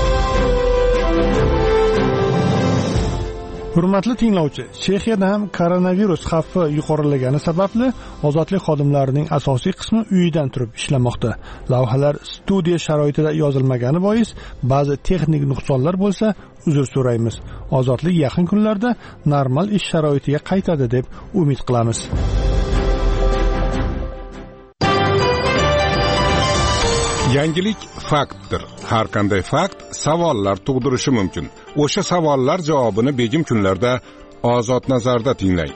Hurmatli tinglovchi, Chexiyada ham koronavirus xavfi yuqorilagani sababli ozodlik xodimlarining asosiy qismi uyidan turib ishlamoqda. Lavhalar studiya sharoitida yozilmagani bois ba'zi texnik nuqsonlar bo'lsa, uzr so'raymiz. Ozodlik yaqin kunlarda normal ish sharoitiga qaytadi deb umid qilamiz. Yangilik faktdir. Har qanday fakt savollar tug'dirishi mumkin. O'sha savollar javobini begim kunlarda Ozod nazarda tinglang.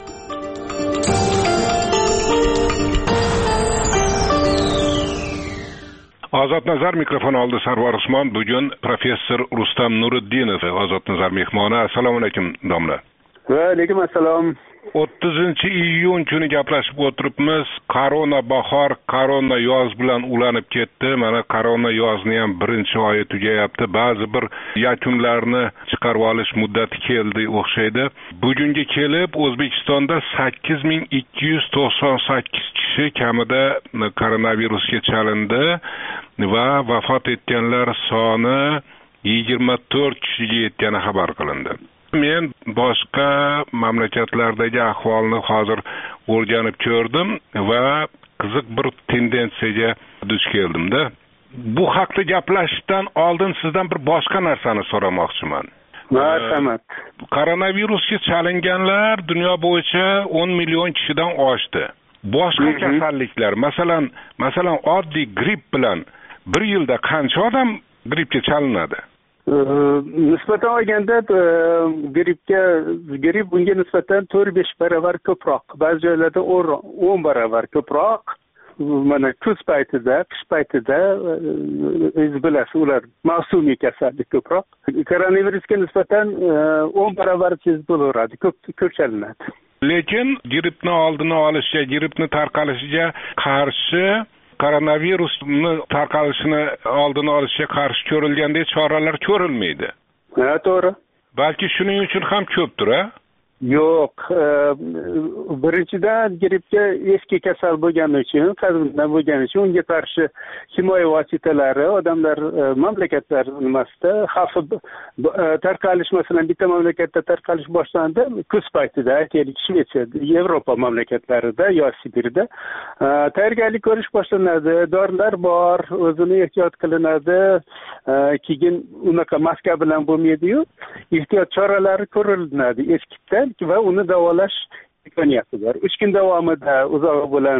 Ozod nazar mikrofon oldi Sarvar Usmon. Bugun professor Rustam Nuriddinov Ozod nazar mehmoni. Assalomu alaykum domla. Va alaykum assalom. 30-iyun kuni gaplashib o'tiribmiz. Korona bahor, korona yoz bilan ulanib ketdi. Mana korona yozni ham birinchi oyi tugayapti. Ba'zi bir yakunlarni chiqarib olish muddati keldi o'xshaydi. Bugunga kelib O'zbekistonda 8298 kishi kamida koronavirusga chalindi va vafot etganlar soni 24 kishiga yetgani xabar qilindi. Men boshqa mamlakatlardagi ahvolni hozir o'rganib ko'rdim va qiziq bir tendensiyaga duch keldimda. Bu haqda gaplashishdan oldin sizdan bir boshqa narsani so'ramoqchiman. Marhamat. Koronavirusga chalinganlar dunyo bo'yicha 10 million kishidan oshdi. Boshqa kasalliklar, masalan oddiy gripp bilan bir yilda qancha odam grippga chalinadi? Nisbatan olganda gripp bunga nisbatan 4-5 barobar ko'proq, ba'zi joylarda 10 barobar ko'proq. Mana kuz paytida, qish paytida o'zingiz bilasiz, ular mavsumiy kasallik ko'proq. Koronavirusga nisbatan 10 barobar tez bo'laveradi, ko'p chalinadi. Lekin grippni oldini olishga, grippni tarqalishiga qarshi koronavirusni tarqalishini oldini olishga qarshi ko'rilgandek choralar ko'rilmaydi. Ha, to'g'ri. Balki shuning uchun ham ko'pdir, a? Yo'q, birinchidan grippga eski kasal bo'lgani uchun, qadimdan bo'lgani uchun unga qarshi himoya vositalari odamlar mamlakatlar nimasida xavfi tarqalish, masalan bitta mamlakatda tarqalish boshlandi kuz paytida, aytaylik Shvetsiyada, Yevropa mamlakatlarida yo Sibirda tayyorgarlik ko'rish boshlanadi, dorilar bor, o'zini ehtiyot qilinadi, keyin unaqa maska bilan bo'lmaydi-yu, ehtiyot choralari ko'riladi eskitdan va uni davolash imkoniyati bor. 3 kun davomida uzog'i bilan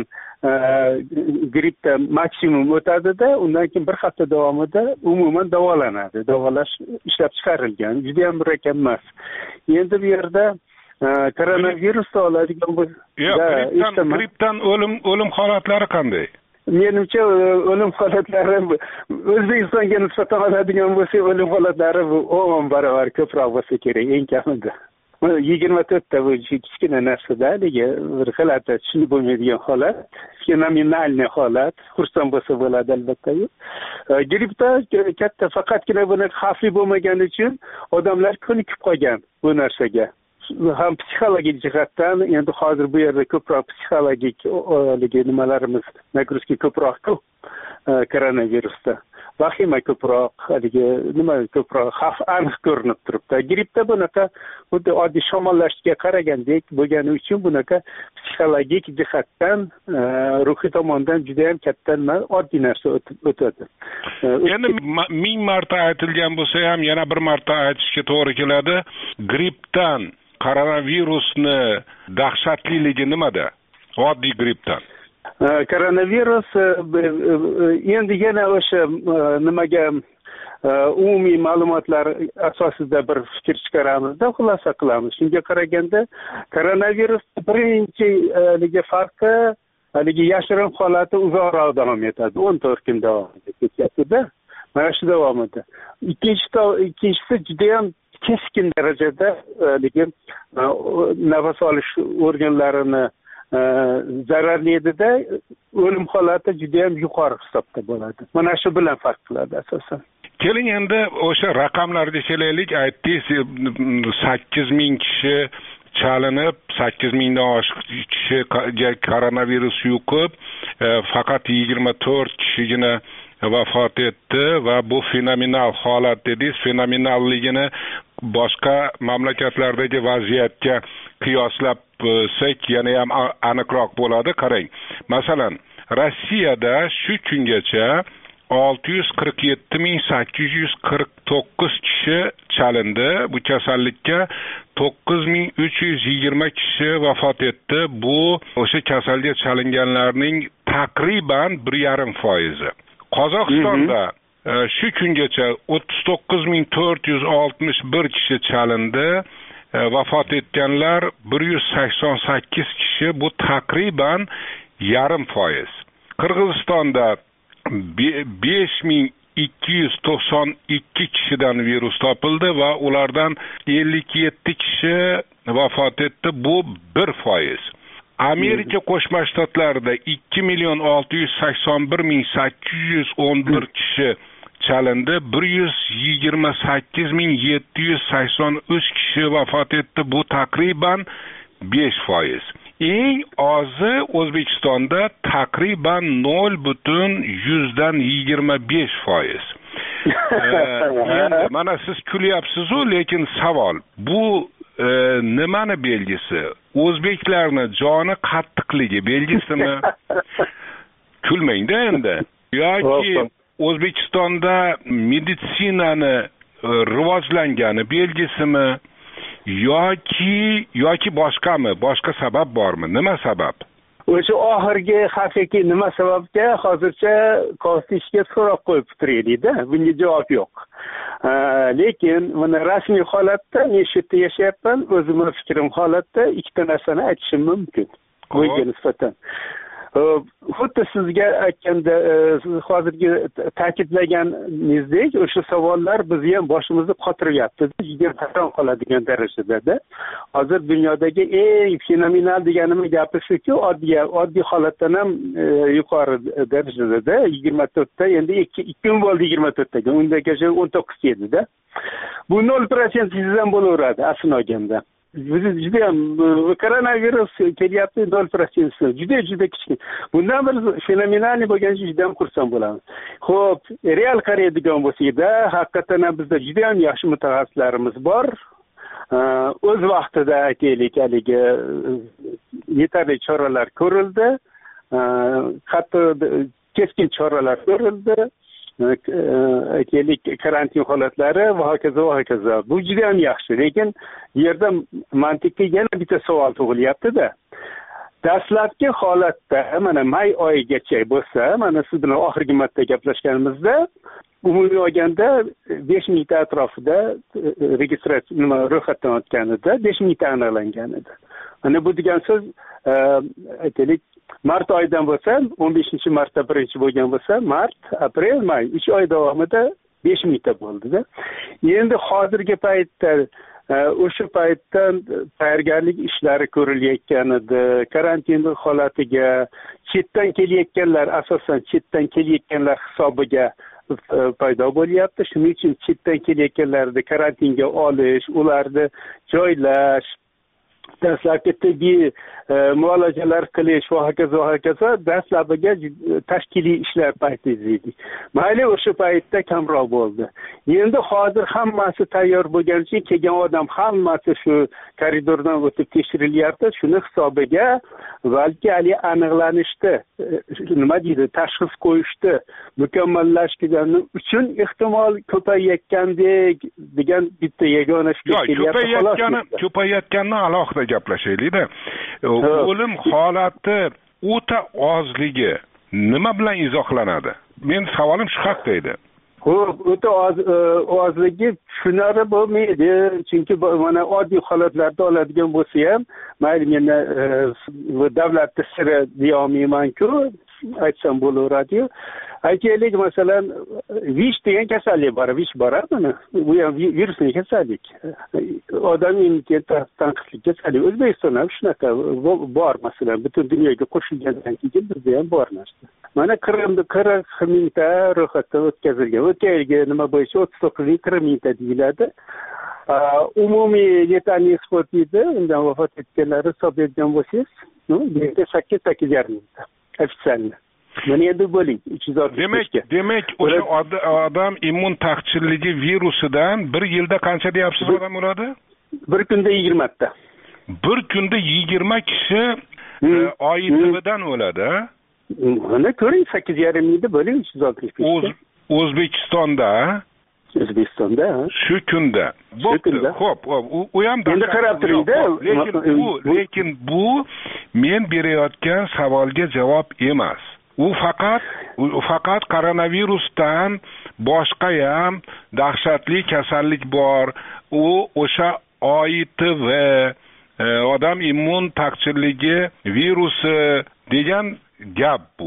grippda maksimum o'tadi-da, undan keyin bir hafta davomida umuman davolanadi. Davolash ishlab chiqarilgan, juda ham murakkab emas. Endi bu yerda koronavirusda oladigan grippdan o'lim holatlari qanday? Menimcha o'lim holatlari O'zbekistonga nisbatan oladigan bo'lsa, o'lim holatlari 10 barobar ko'proq bo'lsa kerak, eng kamida. 24 ta bu kichkina narsada, haligi bir holatda tushunib bo'lmaydigan holat, fenomenalniy holat, xursand bo'lsa bo'ladi albatta-yu. Grippda katta, faqatgina buni xavfli bo'lmagani uchun odamlar ko'nikib qolgan bu narsaga. Ham psixologik jihatdan, endi hozir bu yerda ko'proq psixologik nimalarimiz, nagruska ko'proq-ku koronavirusda. Vahima ko'proq, haligi nima ko'proq xavf aniq ko'rinib turibdi. Grippda bunaqa xuddi oddiy shamollashga qaragandek bo'lgani uchun bunaqa psixologik jihatdan, ruhiy tomondan juda ham katta oddiy narsa o'tadi. Endi 1000 marta aytilgan bo'lsa ham yana bir marta aytishga to'g'ri keladi. Grippdan koronavirusni dahshatliligi nimada? Oddiy grippdan. Koronavirus endi yana o'sha nimaga umumiy ma'lumotlar asosida bir fikr chiqaramizda, xulosa qilamiz. Shunga qaraganda koronavirus birinchi farqi haligi yashirin holati uzoqroq davom etadi. 14 kun davom etyapti-da. Mana shu davomida. Ikkinchisi juda ham keskin darajada nafas olish organlarini zararlaydi-da, o'lim holati juda ham yuqori hisobda bo'ladi. Mana shu bilan farq qiladi asosan. Keling endi o'sha raqamlarga kelaylik. Aytdingiz 8000 kishi chalinib, 8000 dan oshiq kishiga koronavirus yuqib, faqat 24 kishigina vafot etdi va bu fenomenal holat dedingiz. Fenomenalligini boshqa mamlakatlardagi vaziyatga qiyoslabsak yana ham aniqroq bo'ladi. Qarang, masalan, Rossiyada shu kungacha 647.849 kishi chalindi. Bu kasallikka 9.320 kishi vafot etdi. Bu o'sha kasalga chalinganlarning taqriban 1,5%. Qozog'istonda shu kungacha 39.461 kishi chalindi. Vafot etganlar 188 kishi, bu taqriban 0,5%. Qirg'izistonda 5292 kishidan virus topildi va ulardan 57 kishi vafot etdi, bu 1%. Amerika Qo'shma Shtatlarida 2.681.811 kishi chalindi, 128.783 kishi vafot etdi, bu taqriban 5%. Eng ozi O'zbekistonda taqriban 0,25%. Endi mana siz kulyapsiz-ku, lekin savol, bu nimani belgisi? O'zbeklarning joni qattiqligi belgisimi? Kulmangda endi. Yoki O'zbekistonda meditsinani rivojlangani belgisimi? yoki boshqami? Boshqa sabab bormi? Nima sabab? O'sha oxirgi haqiqiy nima sababga hozircha Konstitutsiyaga so'roq qo'yib turaylik-da. Bunga javob yo'q. Lekin mana rasmiy holatda men shu yerda yashayapman, o'zimning fikrim holatda ikkita narsani aytishim mumkin. Bunga nisbatan. Xuddi sizga aytganda, hozirgi ta'kidlaganingizdek, o'sha savollar bizni ham boshimizni qotiryapti. Juda hayron qoladigan darajada. Hozir dunyodagi eng fenomenal deganimiz gapi shuki, oddiy holatdan ham yuqori darajada 24 ta, endi 2 kun bo'ldi 24 taga. Undagacha 19 edi-da. Bu 0% sizdan bo'laveradi aslini olganda. Biz juda ham koronavirus kelyapti 0%. Juda kichik. Bundan bir fenomenal bo'lgan juda ham xursand bo'lamiz. Xo'p, real qaraydigan bo'lsak-da, haqiqatan bizda juda ham yaxshi mutaxassislarimiz bor. O'z vaqtida aytaylik, haligi yetarli choralar ko'rildi. Qattiq keskin choralar ko'rildi. Aytaylik, karantin holatlari va hokazo. Bu juda ham yaxshi, lekin bu yerda mantiqiy yana bitta savol tug'ilyapti-da. Dastlabki holatda mana may oyigacha bo'lsa, mana siz bilan oxirgi marta gaplashganimizda umumiy olganda 5000 ta atrofida registratsiya ro'yxatdan o'tgan edi, 5000 ta aniqlangan edi. Mana bu degan so'z aytaylik, mart oyidan bo'lsa, 15-martda birinchi bo'lgan bo'lsa, mart, aprel, may 3 oy davomida 5000 ta bo'ldi-da. Endi hozirgi paytda o'sha paytdan tayyorgarlik ishlari ko'rilayotgan edi. Karantin holatiga chetdan kelayotganlar, asosan chetdan kelayotganlar hisobiga paydo bo'lyapti. Shuning uchun chetdan kelayotganlarni karantinga olish, ularni joylash, dastlabki tibbiy muolajalar qilish va hokazo dastlabkiga tashkiliy ishlar paytida. Mayli o'sha paytda kamroq bo'ldi. Endi hozir hammasi tayyor bo'lgan uchun kelgan odam hammasi shu koridordan o'tib tekshirilyapti. Shuni hisobiga balki hali aniqlanishdi, nima deydi, tashxis qo'yishdi, mukammallashgani uchun ehtimol ko'payayotgandek degan bitta yagona fikr kelyapti. Ko'payayotganni alohida gaplashaylik-da. O'lim holati o'ta ozligi nima bilan izohlanadi? Men savolim shu haqda edi. Xo'p, o'ta ozligi tushunarli bo'lmaydi, chunki mana oddiy holatlarda oladigan bo'lsa ham, mayli meni davlatda siri deya olmayman-ku, aytsam bo'laveradi-yu. Aytaylik, masalan, VISH degan kasallik bor, VISH bor, mana. Bu ham virusli kasallik. Odam immuniteti tanqislik kasallik. O'zbekistonda ham shunaqa bor, masalan, butun dunyoga qo'shilgandan keyin bizda ham bor narsa. Mana Qrimda 40 mingta ro'yxatdan o'tkazilgan. O'tgan yilgi nima bo'yicha 39 mingta deyiladi. Umumiy yetarli eksport deydi, undan vafot etganlar hisoblaydigan bo'lsangiz, 8,5 mingta ofitsialni. Mana endi bo'ling, 360. Demak, o'sha odam immun taqchilligi virusidan bir yilda qancha deyapsiz odam o'ladi? Bir kunda 20 ta. Bir kunda 20 kishi OITVdan o'ladi. Mana ko'ring, 8,5 mingda bo'ling 365. O'zbekistonda shu kunda. Xo'p, u ham endi qarab turingda, lekin bu men berayotgan savolga javob emas. U faqat koronavirusdan boshqa ham dahshatli kasallik bor. U o'sha OITV odam immun taqchilligi virusi degan gap bu.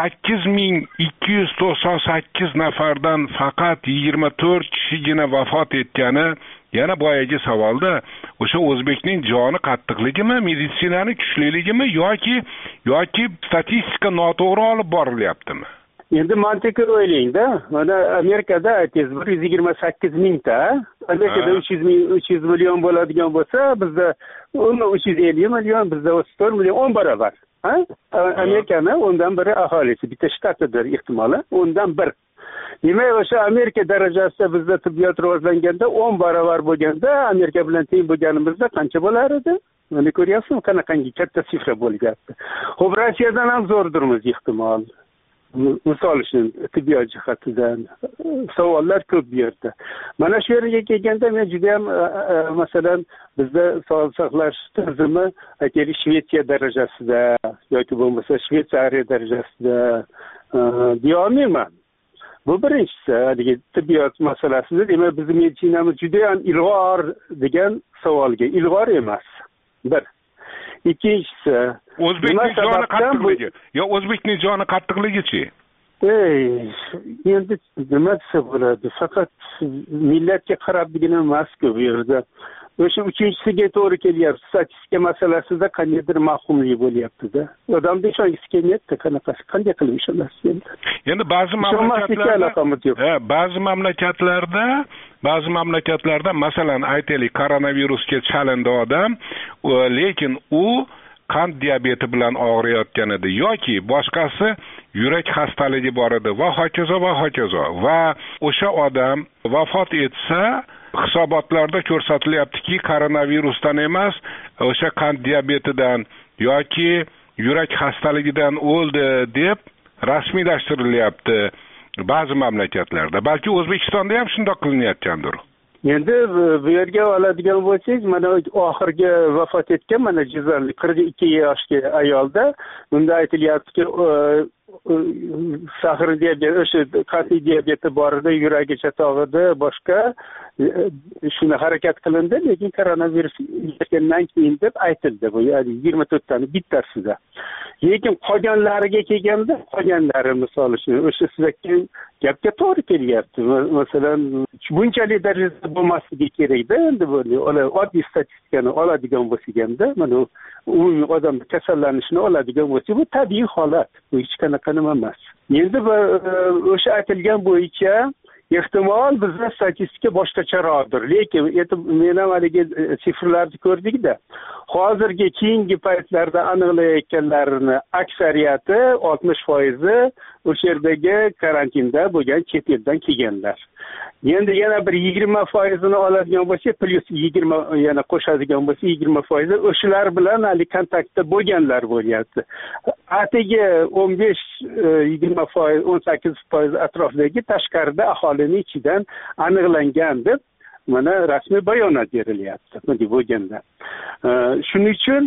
8298 nafardan faqat 24 kishigina vafot etgani yana boyagi savolda o'sha o'zbekning joni qattiqligimi, meditsinaning kuchliligimi yoki statistika noto'g'ri olib borilyaptimi? Endi mantiqiy o'ylangda, mana Amerikada aytsangiz 128 mingta, Amerikada 300 million bo'ladigan bo'lsa, bizda 350 million, bizda 34 million, 10 barobar. Amerikani o'ndan biri aholisi, bitta shtatidir ehtimoli, o'ndan bir. Demak, o'sha Amerika darajasida bizda tibbiyot rivojlanganda 10 barobar bo'lganda, Amerika bilan teng bo'lganimizda qancha bo'lar edi? Mana ko'ryapsizmi, qanaqangi katta sifra bo'lyapti. Xo'p, Rossiyadan ham zo'rdirmiz ehtimol. Misol uchun tibbiyot jihatidan savollar ko'p bu yerda. Mana shu yerga kelganda men juda ham masalan bizda sog'liqni saqlash tizimi aytaylik Shvetsiya darajasida yoki bo'lmasa Shvetsariya darajasida deya olmayman. Bu birinchisi, haligi tibbiyot masalasida, demak bizning meditsinamiz juda ham ilg'or degan savolga ilg'or emas. Bir. Ikkinchisi, o'zbekning joni qattiqligi. Yo, o'zbekning joni qattiqligichi? Endi nima desa bo'ladi? Faqat millatga qarabgina emas-ku bu yerda. O'sha uchinchisiga to'g'ri kelyapti. Statistika masalasida qandaydir mahkumlik bo'lyapti-da. Odamda ishongisi kelmayapti, qanaqasi, qanday qilib ishonasiz endi? Endi ba'zi mamlakatlarda masalan aytaylik koronavirusga chalindi odam, lekin u qand diabeti bilan og'riyotgan edi yoki boshqasi yurak xastaligi bor edi va hokazo. Va o'sha odam vafot etsa, hisobotlarda ko'rsatilyaptiki, koronavirusdan emas, o'sha qand diabetidan yoki yurak xastaligidan o'ldi deb rasmiylashtirilyapti ba'zi mamlakatlarda. Balki O'zbekistonda ham shunday qilinayotgandir. Endi bu yerga oladigan bo'lsangiz, mana oxirgi vafot etgan mana Jizzaxlik 42 yoshli ayolda bunda aytilyaptiki, sahar diabeti, o'sha qandli diabeti bor edi, yuragi chatog'ida, boshqa shuni harakat qilindi, lekin koronavirus kelgandan keyin deb aytildi. Bu ya'ni 24 tani bittasida. Lekin qolganlariga kelganda, qolganlari misol uchun o'sha siz aytgan gapga to'g'ri kelyapti. Masalan, bunchalik darajada bo'lmasligi kerak-da, endi bu oddiy statistikani oladigan bo'lsa-da, mana umumiy odamning kasallanishini oladigan bo'lsa, bu tabiiy holat. Bu hech qanaqa nima emas. Endi o'sha aytilgan bo'yicha ehtimol bizda statistika boshqacharoqdir. Lekin men ham haligi sifrlarni ko'rdik-da. Hozirgi keyingi paytlarda aniqlayotganlarini aksariyati 60% o'sha yerdagi karantinda bo'lgan chet eldan kelganlar. Endi yana bir 20%ni oladigan bo'lsa, plus 20 yana qo'shadigan bo'lsa, 20% o'shalar bilan hali kontaktda bo'lganlar bo'lyapti. Atigi 15-20%, 18% atrofidagi tashqarida aholining ichidan aniqlangan deb mana rasmiy bayonot berilyapti. Bunday bo'lganda. Shuning uchun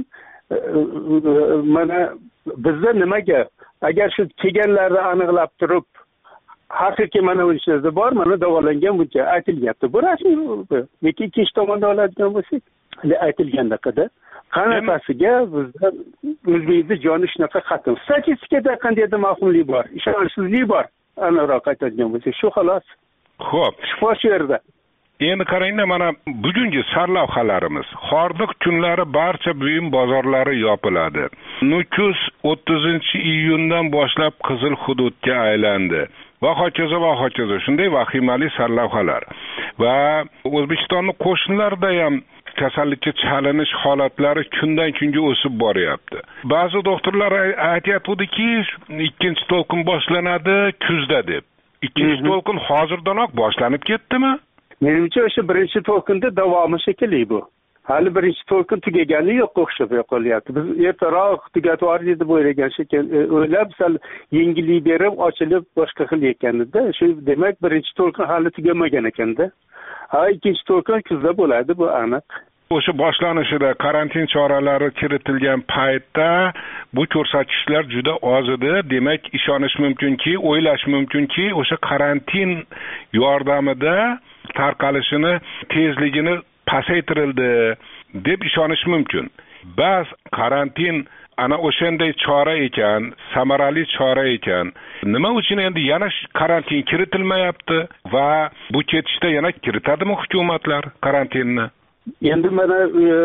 mana bizda nimaga agar shu kelganlarni aniqlab turib haqiqiy mana bu ishlarda bor, mana davolangan buncha aytilyapti. Bu rasmiy. Lekin ikkinchi tomonda oladigan bo'lsak, aytilgandaqada qanaqasiga bizda o'zbekda joni shunaqa qattiq. Statistikada qandaydir mavhumlik bor, ishonchsizlik bor. Aniqroq aytadigan bo'lsak, shu xolos. Xo'p, shu yerda. Endi qarangda, mana bugungi sarlavhalarimiz hordiq kunlari barcha buyum bozorlari yopiladi. Nukus 30-iyundan boshlab qizil hududga aylandi. Va hokazo va hokazo, shunday vahimali sarlavhalar. Va O'zbekistonning qo'shnilarida ham kasallikka chalinish holatlari kundan kunga o'sib boryapti. Ba'zi doktorlar aytayotdiki, ikkinchi to'lqin boshlanadi kuzda deb. Ikkinchi to'lqin hozirdanoq boshlanib ketdimi? Menimcha o'sha birinchi to'lqinda davomi shekilli bu. Hali birinchi to'lqin tugagani yo'q o'xshab qolyapti. Biz ertaroq tugatib yubordik deb o'ylagan shekilli, o'ylab sal yengillik berib, ochilib boshqa qil ekanda. Shu demak birinchi to'lqin hali tugamagan ekanda. Ikkinchi to'lqin kuzda bo'ladi, bu aniq. O'sha boshlanishida karantin choralari kiritilgan paytda bu ko'rsatkichlar juda oz edi. Demak, ishonish mumkinki, o'ylash mumkinki, o'sha karantin yordamida tarqalishini tezligini pasaytirildi deb ishonish mumkin. Bas karantin ana o'shanday chora ekan, samarali chora ekan. Nima uchun endi yana karantin kiritilmayapti va bu ketishda yana kiritadimi hukumatlar karantinni? Endi mana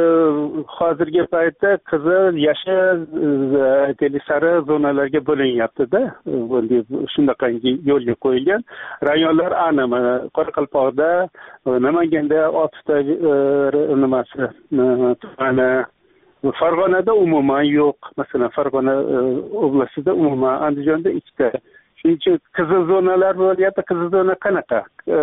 hozirgi paytda qizil, yashil, sariq zonalarga bo'linyapti-da. Bunday shunaqangi yo'lga qo'yilgan rayonlar aniq. Mana Qoraqalpoqda, Namanganda 6 ta nimasi, mana Farg'onada umuman yo'q. Masalan, Farg'ona oblastida umuman, Andijonda 2 ta. Shuning uchun qizil zonalar bo'lyapti. Qizil zona qanaqa?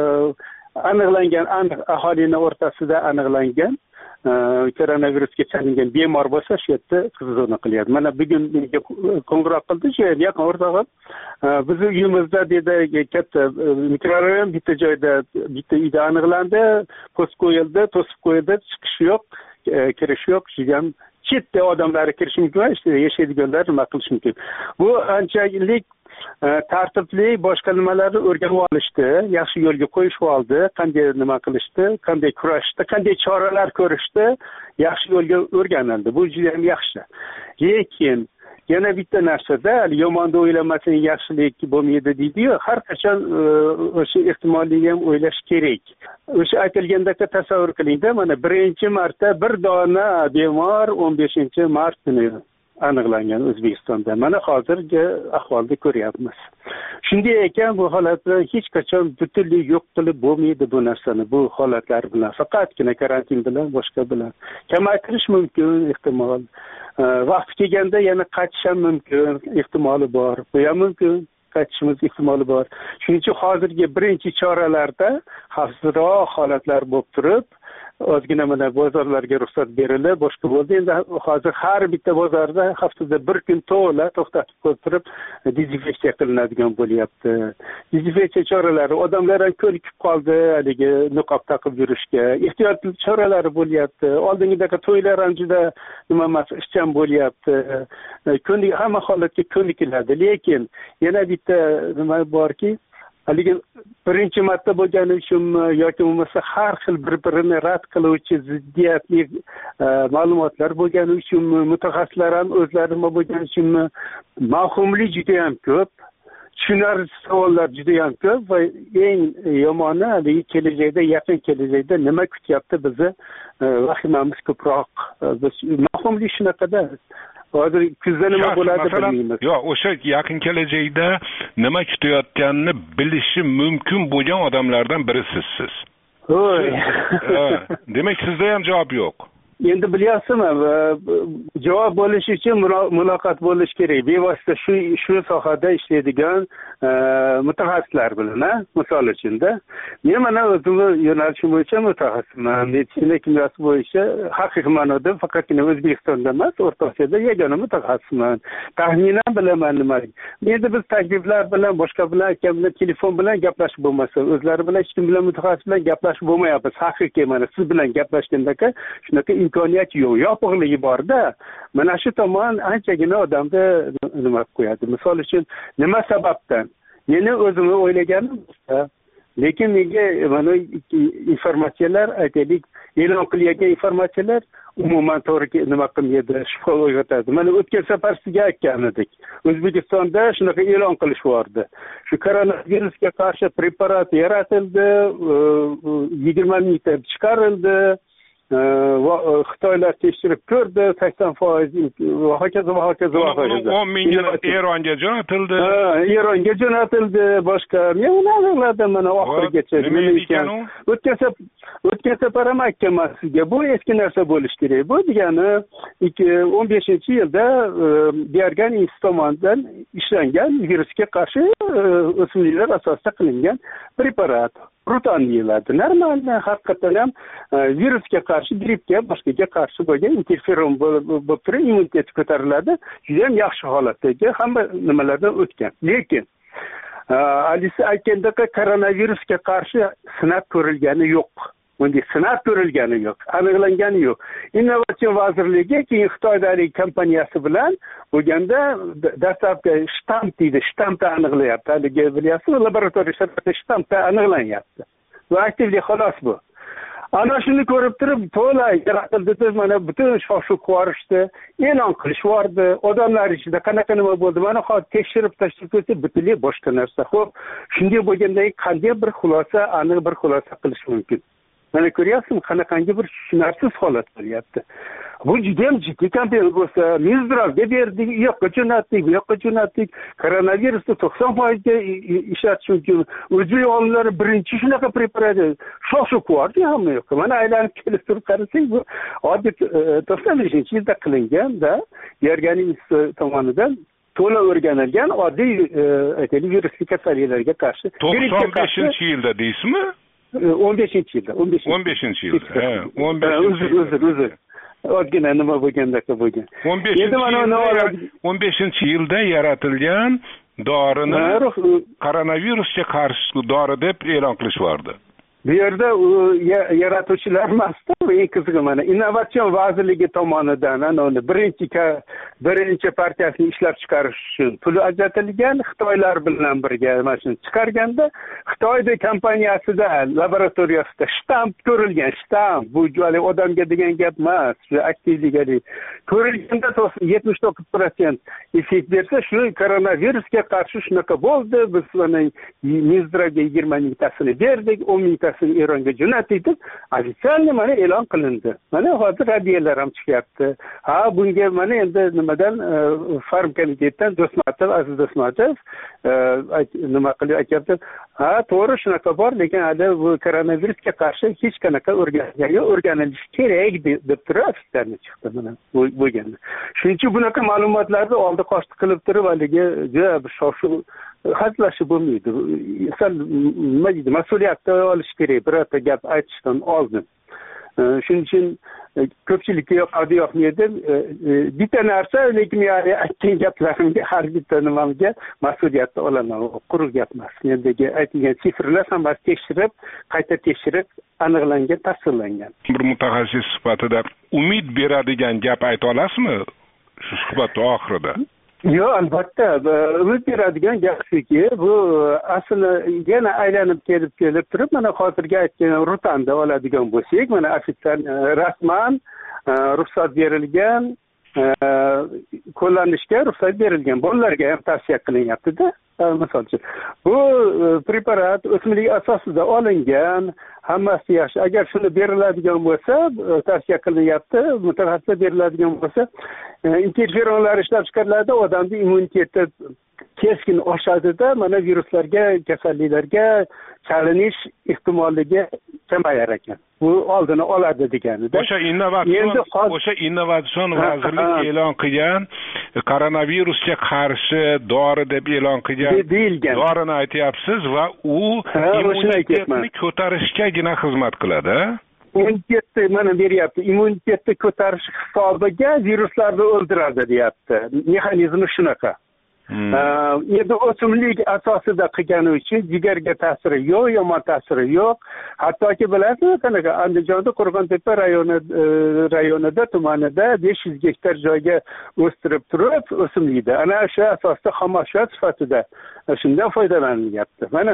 Aniqlangan, aniq aholining o'rtasida aniqlangan koronavirusga chalingan bemor bo'lsa, shu yerda qizil zona qilyapti. Mana bugun menga qo'ng'iroq qildi, shu yaqin o'rtog'im. Biz uyimizda dedi, katta mikrorayon bitta joyda, bitta uyda aniqlandi, post qo'yildi, to'sib qo'yildi, chiqish yo'q, kirish yo'q, juda ham chetda odamlar kirish mumkin, işte yashaydiganlar nima qilish mumkin. Bu anchalik tartibli boshqa nimalarni o'rganib olishdi, yaxshi yo'lga qo'yishib oldi, qanday nima qilishdi, qanday kurashdi, qanday choralar ko'rishdi, yaxshi yo'lga o'rganildi. Bu juda ham yaxshi. Lekin yana bitta narsada, yomonda o'ylamasang yaxshilik bo'lmaydi deydi-yu, har qachon o'sha ehtimollikni ham o'ylash kerak. O'sha aytilgandek tasavvur qilingda, mana 1-marta bir dona bemor 15-mart kuni aniqlangan O'zbekistonda. Mana hozirgi ahvolda ko'ryapmiz. Shunday ekan, bu holatlar hech qachon butunlay yo'q qilib bo'lmaydi bu narsani. Bu holatlar bilan faqatgina karantin bilan, boshqa bilan kamaytirish mumkin, ehtimol. Vaqti kelganda yana qaytish ham mumkin, ehtimoli bor. Bu ham mumkin, qaytishimiz ehtimoli bor. Shuning uchun hozirgi birinchi choralarda xavfsizroq holatlar bo'lib turib, ozgina mana bozorlarga ruxsat berilib, boshqa bo'ldi. Endi hozir har bitta bozorda haftada bir kun to'la to'xtatib qo'yib turib, dezinfeksiya qilinadigan bo'lyapti. Dezinfeksiya choralari, odamlar ham ko'nikib qoldi, haligi niqob taqib yurishga. Ehtiyot choralari bo'lyapti. Oldingidagi to'ylar ham juda nima emas, ishchan bo'lyapti. Hamma holatga ko'nikiladi. Lekin yana bitta nima borki, haligi birinchi marta bo'lgani uchun yoki bo'lmasa har xil bir-birini rad qiluvchi ziddiyatli ma'lumotlar bo'lgani uchun mutaxassislar ham o'zlari nima bo'lgani uchun mavhumlik juda ham ko'p, tushunarsiz savollar juda ham ko'p va eng yomoni haligi kelajakda, yaqin kelajakda nima kutyapti bizni, vahimamiz ko'proq. Mavhumlik shunaqada. Hozir kuzda nima bo'ladi bilmaymiz. Yo'q, o'sha yaqin kelajakda nima kutayotganini bilishi mumkin bo'lgan odamlardan biri sizsiz. Demak, sizda ham javob yo'q. Endi bilyapsizmi, javob bo'lish uchun muloqot bo'lish kerak. Bevosita shu sohada ishlaydigan mutaxassislar bilan, misol uchun-da. Men mana o'zimni yo'nalishim bo'yicha mutaxassisman. Meditsina kimyosi bo'yicha haqiqiy ma'noda faqatgina O'zbekistonda emas, O'rta Osiyoda yagona mutaxassisman. Taxminan bilaman nimaligini. Endi biz takliflar bilan, boshqa bilan, akam bilan telefon bilan gaplashib bo'lmasa, o'zlari bilan hech kim bilan mutaxassis bilan gaplashib bo'lmayapmiz. Haqiqiy mana siz bilan gaplashgandaka shunaqa imkoniyat yo'q, yopiqligi bor-da. Mana shu tomon anchagina odamni nima qilib qo'yadi. Misol uchun, nima sababdan meni o'zimni o'ylaganim lekin menga mana informatsiyalar aytaylik e'lon qilayotgan informatsiyalar umuman to'g'ri nima qilmaydi, shubha uyg'otadi. Mana o'tgan safar sizga aytgan edik, O'zbekistonda shunaqa e'lon qilishyapti. Shu koronavirusga qarshi preparat yaratildi, 20 mingta chiqarildi. Xitoylar tekshirib ko'rdi, 80% va hokazo. 10 mingdan Eronga jo'natildi. Eronga jo'natildi, boshqa. Men uni aniqladim mana oxirigacha. Nima ekan u? O'tgan safar ham aytganman sizga, bu eski narsa bo'lishi kerak. Bu degani 2015-yilda Biargan instituti tomonidan ishlangan virusga qarshi o'simliklar asosida qilingan preparat. Rutan deyiladi. Normal, haqiqatan ham virusga qarshi, grippga, boshqaga qarshi bo'lgan interferon bo'lib turib, immunitet ko'tariladi. Juda ham yaxshi holatdagi hamma nimalardan o'tgan. Lekin Alisa aytgandek, koronavirusga qarshi sinab ko'rilgani yo'q. Bunday sinab ko'rilgani yo'q, aniqlangani yo'q. Innovatsion vazirligi keyin Xitoydagi kompaniyasi bilan bo'lganda dastlabki shtampda aniqlayapti. Haligi bilyapsizmi, laboratoriya sharoitida shtampda aniqlanyapti. Va aktivlik xolos bu. Ana shuni ko'rib turib, to'la yaratildi deb mana butun shoshib qorishdi, e'lon qilishvardi. Odamlar ichida qanaqa nima bo'ldi? Mana hozir tekshirib ko'rsa butunlay boshqa narsa. Xo'p, shunday bo'lganda qanday bir xulosa, aniq bir xulosa qilish mumkin? Mana ko'ryapsizmi, qanaqangi bir tushunarsiz holat bo'lyapti. Bu juda ham jiddiy kampaniya bo'lsa, Minzdravga berdik, u yoqqa jo'natdik, bu yoqqa jo'natdik. Koronavirusni 90% ga ishlatish mumkin. O'zbek olimlari birinchi shunaqa preparat shoshib qo'ydi hamma yoqqa. Mana aylanib kelib turib qarasak, bu oddiy 95-yilda qilingan-da, Biargan instituti tomonidan to'la o'rganilgan oddiy aytaylik virusli kasalliklarga qarshi. 95-yilda deysizmi? 15-yilda. 15-yilda. Ozgina nima bo'lgandaka bo'lgan. 15-yilda yaratilgan dorini koronavirusga qarshi dori deb e'lon qilishvardi. Bu yerda yaratuvchilar emasda, eng qizig'i mana Innovatsion vazirligi tomonidan uni birinchi partiyasini ishlab chiqarish uchun pul ajratilgan, Xitoylar bilan birga mana shuni chiqarganda, Xitoyda kompaniyasida laboratoriyasida shtamp ko'rilgan, shtamp bu jali odamga degan gap emas, shu aktivligali ko'rilganda 79% effekt bersa, shu koronavirusga qarshi shunaqa bo'ldi, biz mana Minzdravga 20 mingtasini berdik, 10 mingtasini Eronga jo'natdik deb ofitsialni mana e'lon qilindi. Mana hozir radiyalar ham chiqyapti. Ha, bunga mana endi nimadan Farm komitetdan Aziz Do'stmatov nima qilib aytayapti. Ha, to'g'ri shunaqa bor, lekin hali bu koronavirusga qarshi hech qanaqa o'rganilishi kerak deb turib ofitsialni chiqdi mana bo'lganda. Shuning uchun bunaqa ma'lumotlarni oldi qochdi qilib turib haligi juda shoshuv hazillashib bo'lmaydi. Nima deydi, mas'uliyatni olish kerak, birorta gap aytishdan oldin. Shuning uchun ko'pchilikka yoqadi yoqmaydi. Bitta narsa, lekin ya'ni aytgan gaplarimga har bitta nimamga mas'uliyatni olaman. Quruq gap emas. Mendagi aytilgan sifrlar hammasi tekshirib, qayta tekshirib, aniqlangan, tasdiqlangan. Bir mutaxassis sifatida umid beradigan gap ayta olasizmi shu suhbat oxirida? Yo'q, albatta, umid beradigan gap shuki, bu asli yana aylanib kelib turib, mana hozirgi aytgan rutanni oladigan bo'lsak, mana ofitsial rasman ruxsat berilgan, qo'llanishga ruxsat berilgan, bolalarga ham tavsiya qilinyapti-da. Misol uchun, bu preparat o'simlik asosida olingan, hammasi yaxshi. Agar shuni beriladigan bo'lsa, tavsiya qilinyapti, mutaxassislar beriladigan bo'lsa, interferonlar ishlab chiqariladi, odamning immuniteti keskin oshadi-da, mana viruslarga, kasalliklarga chalinish ehtimoligi kamayar ekan. Bu oldini oladi degani-da. O'sha innovatsion vazirlik e'lon qilgan koronavirusga qarshi dori deb e'lon qilgan dorini aytyapsiz va u immunitetni ko'tarishgagina xizmat qiladi. Immunitetni mana beryapti. Immunitetni ko'tarish hisobiga viruslarni o'ldiradi, deyapti. Mexanizmi shunaqa. Endi o'simlik asosida qilgani uchun jigarga ta'siri yo'q, yomon ta'siri yo'q. Hattoki bilasizmi, qanaqa Andijonda Qo'rg'ontepa rayonida, tumanida 500 gektar joyga o'stirib turib o'simlikda. Ana shu asosda xomashyo sifatida shundan foydalanilyapti. Mana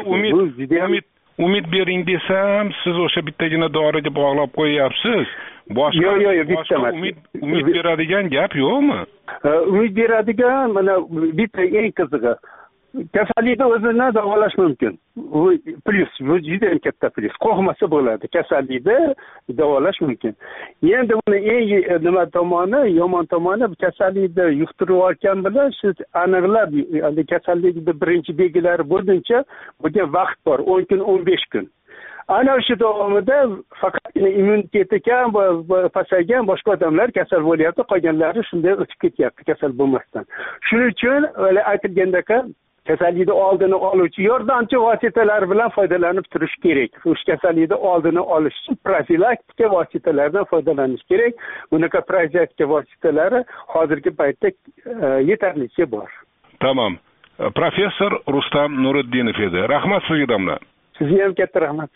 umid bering desam, siz o'sha bittagina doriga bog'lab qo'yyapsiz. Boshqa umid beradigan gap yo'qmi? Umid beradigan mana bitta eng qizig'i. Kasallikni o'zini davolash mumkin. Plus, bu juda ham katta plus. Qo'rqmasa bo'ladi. Kasallikni davolash mumkin. Endi buni eng yomon tomoni kasallikni yuqtirib olgan bilan siz aniqlab, kasallikni birinchi belgilari bo'lguncha bunga vaqt bor. 10 kun, 15 kun. Ana shu davomida faqatgina immuniteti kam pasaygan boshqa odamlar kasal bo'lyapti, qolganlari shunday o'tib ketyapti kasal bo'lmasdan. Shuning uchun aytilgandek kasallikni oldini oluvchi yordamchi vositalar bilan foydalanib turish kerak. O'sha kasallikni oldini olish uchun profilaktika vositalaridan foydalanish kerak. Bunaqa profilaktika vositalari hozirgi paytda yetarlicha bor. Tamam. Professor Rustam Nuriddinov edi. Rahmat sizga domla. Sizga ham katta rahmat.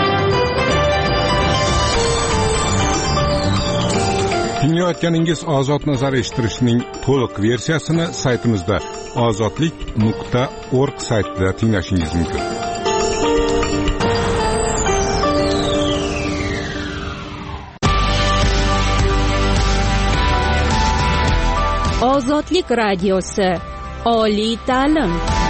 Tinglayotganingiz Ozod nazar eshittirishning to'liq versiyasini saytimizda ozodlik.org saytida tinglashingiz mumkin. Ozodlik radiosi. Oliy ta'lim.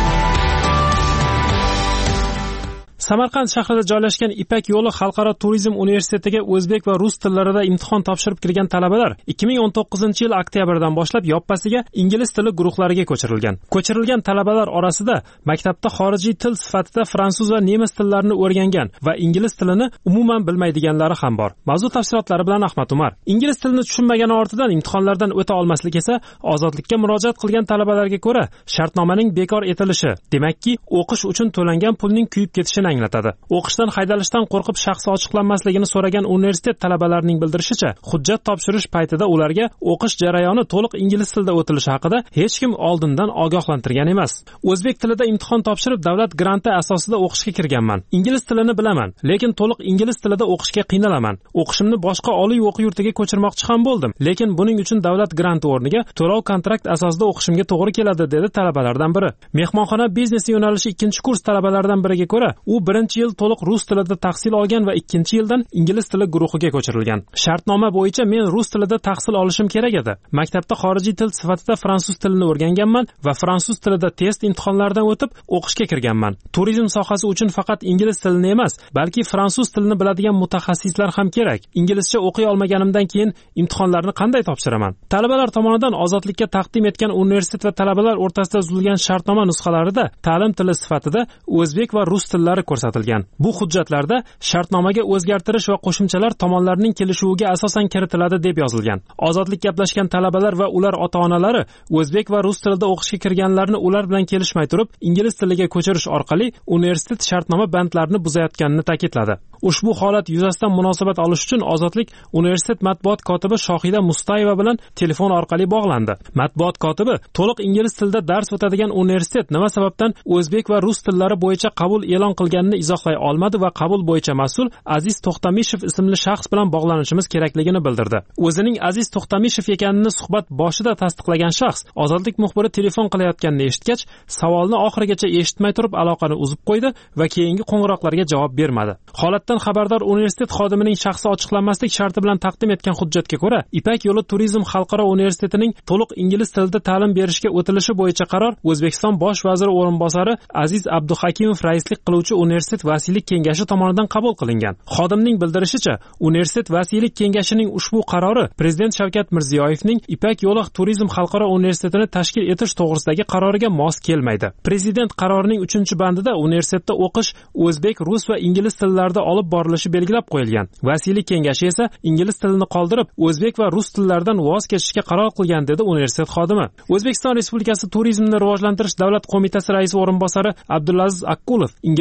Samarqand shahrida joylashgan Ipak yo'li xalqaro turizm universitetiga o'zbek va rus tillarida imtihon topshirib kirgan talabalar 2019-yil oktyabrdan boshlab yoppasiga ingliz tili guruhlariga ko'chirilgan. Ko'chirilgan talabalar orasida maktabda xorijiy til sifatida fransuz va nemis tillarini o'rgangan va ingliz tilini umuman bilmaydiganlari ham bor. Mavzu tafsilotlari bilan Ahmad Umar. Ingliz tilini tushunmagani ortidan imtihonlardan o'ta olmaslik esa ozodlikka murojaat qilgan talabalarga ko'ra shartnomaning bekor etilishi, demakki o'qish uchun to'langan pulning kuyib ketishini anglatadi. O'qishdan haydalishdan qo'rqib shaxsi ochiqlanmasligini so'ragan universitet talabalarining bildirishicha, hujjat topshirish paytida ularga o'qish jarayoni to'liq ingliz tilida o'tilishi haqida hech kim oldindan ogohlantirgan emas. O'zbek tilida imtihon topshirib davlat granti asosida o'qishga kirganman. Ingliz tilini bilaman, lekin to'liq ingliz tilida o'qishga qiynalaman. O'qishimni boshqa oliy o'quv yurtiga ko'chirmoqchi ham bo'ldim, lekin buning uchun davlat granti o'rniga to'lov kontrakt asosida o'qishimga to'g'ri keladi, dedi talabalardan biri. Mehmonxona biznesi yo'nalishi 2-kurs talabalaridan biriga ko'ra, u birinchi yil to'liq rus tilida tahsil olgan va ikkinchi yildan ingliz tili guruhiga ko'chirilgan. Shartnoma bo'yicha men rus tilida tahsil olishim kerak edi. Maktabda xorijiy til sifatida fransuz tilini o'rganganman va fransuz tilida test imtihonlaridan o'tib o'qishga kirganman. Turizm sohasi uchun faqat ingliz tilini emas, balki fransuz tilini biladigan mutaxassislar ham kerak. Inglizcha o'qiy olmaganimdan keyin imtihonlarni qanday topshiraman? Talabalar tomonidan ozodlikka taqdim etgan universitet va talabalar o'rtasida tuzilgan shartnoma nusxalarida ta'lim tili sifatida o'zbek va rus tillari ko'rsatilgan. Bu hujjatlarda shartnomaga o'zgartirish va qo'shimchalar tomonlarning kelishuviga asosan kiritiladi deb yozilgan. Ozodlik gaplashgan talabalar va ular ota-onalari o'zbek va rus tilida o'qishga kirganlarni ular bilan kelishmay turib ingliz tiliga ko'chirish orqali universitet shartnoma bandlarini buzayotganini ta'kidladi. Ushbu holat yuzasidan munosabat olish uchun Ozodlik universitet matbuot kotibi Shohida Mustayeva bilan telefon orqali bog'landi. Matbuot kotibi to'liq ingliz tilida dars o'tadigan universitet nima sababdan o'zbek va rus tillari bo'yicha qabul e'lon qilganini izohlay olmadi va qabul bo'yicha mas'ul Aziz To'xtamishev ismli shaxs bilan bog'lanishimiz kerakligini bildirdi. O'zining Aziz To'xtamishev ekanini suhbat boshida tasdiqlagan shaxs Ozodlik muxbiri telefon qilayotganini eshitgach, savolni oxirigacha eshitmay turib aloqani uzib qo'ydi va keyingi qo'ng'iroqlarga javob bermadi. Holatdan xabardor universitet xodimining shaxsi ochiqlanmaslik sharti bilan taqdim etgan hujjatga ko'ra, Ipak yo'li turizm xalqaro universitetining to'liq ingliz tilida ta'lim berishga o'tilishi bo'yicha qaror O'zbekiston bosh vaziri o'rinbosari Aziz Abduhakimov raislik qiluvchi universitet vasiylik kengashi tomonidan qabul qilingan. Xodimning bildirishicha, universitet vasiylik kengashining ushbu qarori Prezident Shavkat Mirziyoyevning Ipak yo'li turizm xalqaro universitetini tashkil etish to'g'risidagi qaroriga mos kelmaydi. Prezident qarorining 3-bandida universitetda o'qish o'zbek, rus va ingliz tillarida olib borilishi belgilab qo'yilgan. Vasiylik kengashi esa ingliz tilini qoldirib, o'zbek va rus tillaridan voz kechishga qaror qilgan, dedi universitet xodimi. O'zbekiston Respublikasi Turizmni rivojlantirish davlat qo'mitasi raisi o'rinbosari Abdulaziz Akkulov ingliz tili bilan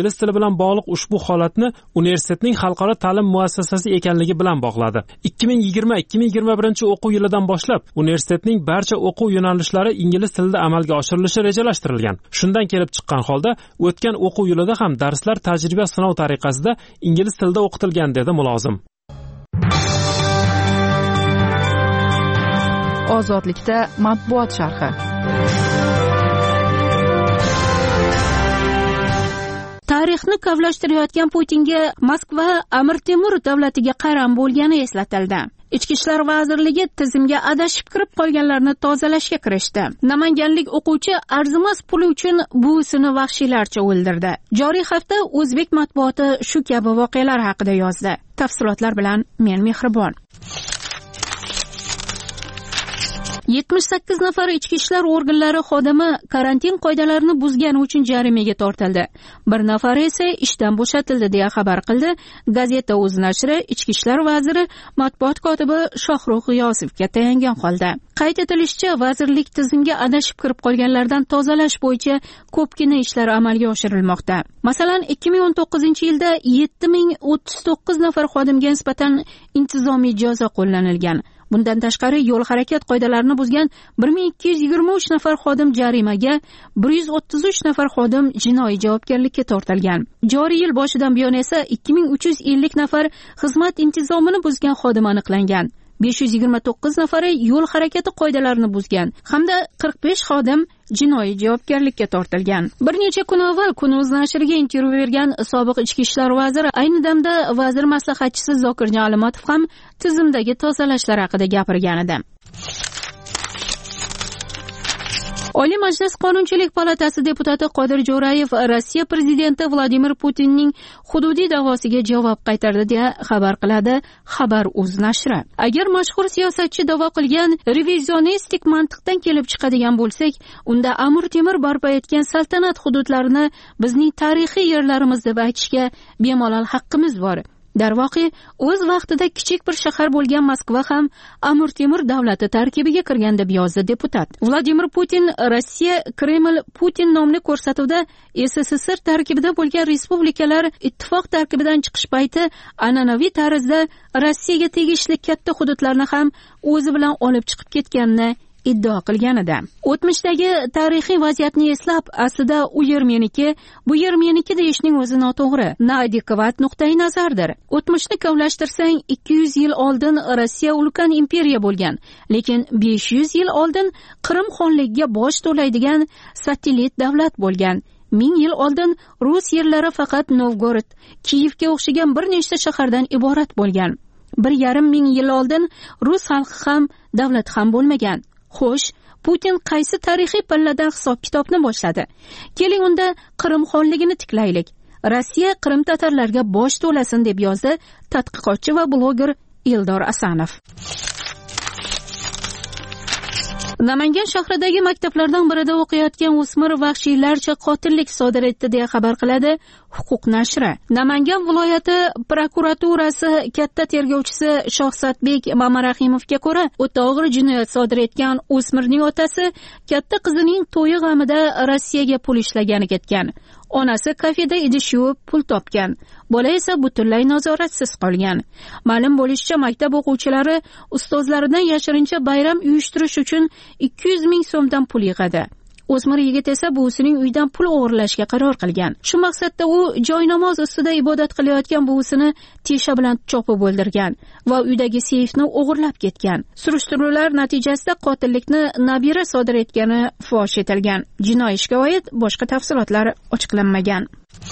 bilan bog'liq ushbu holatni universitetning xalqaro ta'lim muassasasi ekanligi bilan bog'ladi. 2020-2021 o'quv yilidan boshlab universitetning barcha o'quv yo'nalishlari ingliz tilida amalga oshirilishi rejalashtirilgan. Shundan kelib chiqqan holda o'tgan o'quv yilida ham darslar tajriba sinov tariqasida ingliz tilida o'qitilgan, dedi mulozim. Ozodlikda matbuot sharhi. Tarixni kavlashtirayotgan Putinga Moskva Amir Temur davlatiga qaram bo'lgani eslatildi. Ichki ishlar vazirligi tizimga adashib kirib qolganlarni tozalashga kirishdi. Namanganlik o'quvchi arzimas puli uchun buvisini vahshiylarcha o'ldirdi. Joriy hafta o'zbek matbuoti shu kabi voqealar haqida yozdi. Tafsilotlar bilan men Mehribon. 78 nafar ichki ishlar organlari xodimi karantin qoidalarini buzgani uchun jarimaga tortildi. Bir nafari esa ishdan bo'shatildi deya xabar qildi Gazeta O'z nashri ichki ishlar vaziri matbuot kotibi Shohrux G'iyosovga tayangan holda. Qayd etilishicha, vazirlik tizimga adashib kirib qolganlardan tozalash bo'yicha ko'pgina ishlar amalga oshirilmoqda. Masalan, 2019-yilda 7039 nafar xodimga nisbatan intizomiy jazo qo'llanilgan. Bundan tashqari yo'l harakat qoidalarini buzgan 1223 nafar xodim jarimaga, 133 nafar xodim jinoiy javobgarlikka tortilgan. Joriy yil boshidan buyon esa 2350 nafar xizmat intizomini buzgan xodim aniqlangan. 529 nafari yo'l harakati qoidalarini buzgan hamda 45 xodim jinoiy javobgarlikka tortilgan. Bir necha kun avval Kun.uz nashriga intervyu bergan sobiq ichki ishlar vaziri, ayni damda vazir maslahatchisi Zokirjon Alimatov ham tizimdagi tozalashlar haqida gapirgan edi. Oliy Majlis Qonunchilik palatasi deputati Qodir Jo'rayev Rossiya prezidenti Vladimir Putinning hududiy da'vosiga javob qaytardi deya xabar qiladi Xabar.uz nashri. Agar mashhur siyosatchi da'vo qilgan revizionistik mantiqdan kelib chiqadigan bo'lsak, unda Amir Temur barpo etgan saltanat hududlarini bizning tarixiy yerlarimiz deb aytishga bemalol haqqimiz bor. Darvoqe, o'z vaqtida kichik bir shahar bo'lgan Moskva ham Amir Temur davlati tarkibiga kirgan deb yozdi deputat. Vladimir Putin Rossiya Kreml Putin nomli ko'rsatuvda SSSR tarkibida bo'lgan respublikalar ittifoq tarkibidan chiqish payti an'anaviy tarzda Rossiyaga tegishli katta hududlarni ham o'zi bilan olib chiqib ketganini iddao qilgan edi. O'tmishdagi tarixiy vaziyatni eslab, aslida u yer meniki, bu yer meniki deyishning o'zi noto'g'ri, noadekvat nuqtai nazardir. O'tmishni kavlashtirsang, 200 yil oldin Rossiya ulkan imperiya bo'lgan, lekin 500 yil oldin Qrim xonligiga bosh to'laydigan satellit davlat bo'lgan. 1000 yil oldin Rus yerlari faqat Novgorod, Kiyevga o'xshagan bir nechta shahardan iborat bo'lgan. 1,5 yil oldin Rus xalqi ham, davlat ham bo'lmagan. Xo'sh, Putin qaysi tarixiy palladan hisob-kitobni boshladi? Keling unda Qrim xonligini tiklaylik. Rossiya Qrim tatarlarga bosh to'lasin deb yozdi tadqiqotchi va bloger Eldor Asanov. Namangan shahridagi maktablardan birida o'qiyotgan o'smir vahshiylarcha qotillik sodir etdi deya xabar qiladi Huquq nashri. Namangan viloyati prokuraturasi katta tergovchisi Shohsatbek Mamarahimovga ko'ra, o'ta og'ir jinoyat sodir etgan o'smirning otasi katta qizining to'yi g'amida Rossiyaga pul ishlagani ketgan. Onasi kafeda idish yuvib pul topgan. Bola esa butunlay nazoratsiz qolgan. Ma'lum bo'lishicha, maktab o'quvchilari ustozlaridan yashirincha bayram uyushtirish uchun 200 ming so'mdan pul yig'adi. O'smir yigit esa buvisining uyidan pul o'g'irlashga qaror qilgan. Shu maqsadda u joynamoz ustida ibodat qilayotgan buvisini tesha bilan chopib o'ldirgan va uydagi seyfni o'g'irlab ketgan. Surishtiruvlar natijasida qotillikni nabira sodir etgani fosh etilgan. Jinoiy ishga oid boshqa tafsilotlar ochiqlanmagan.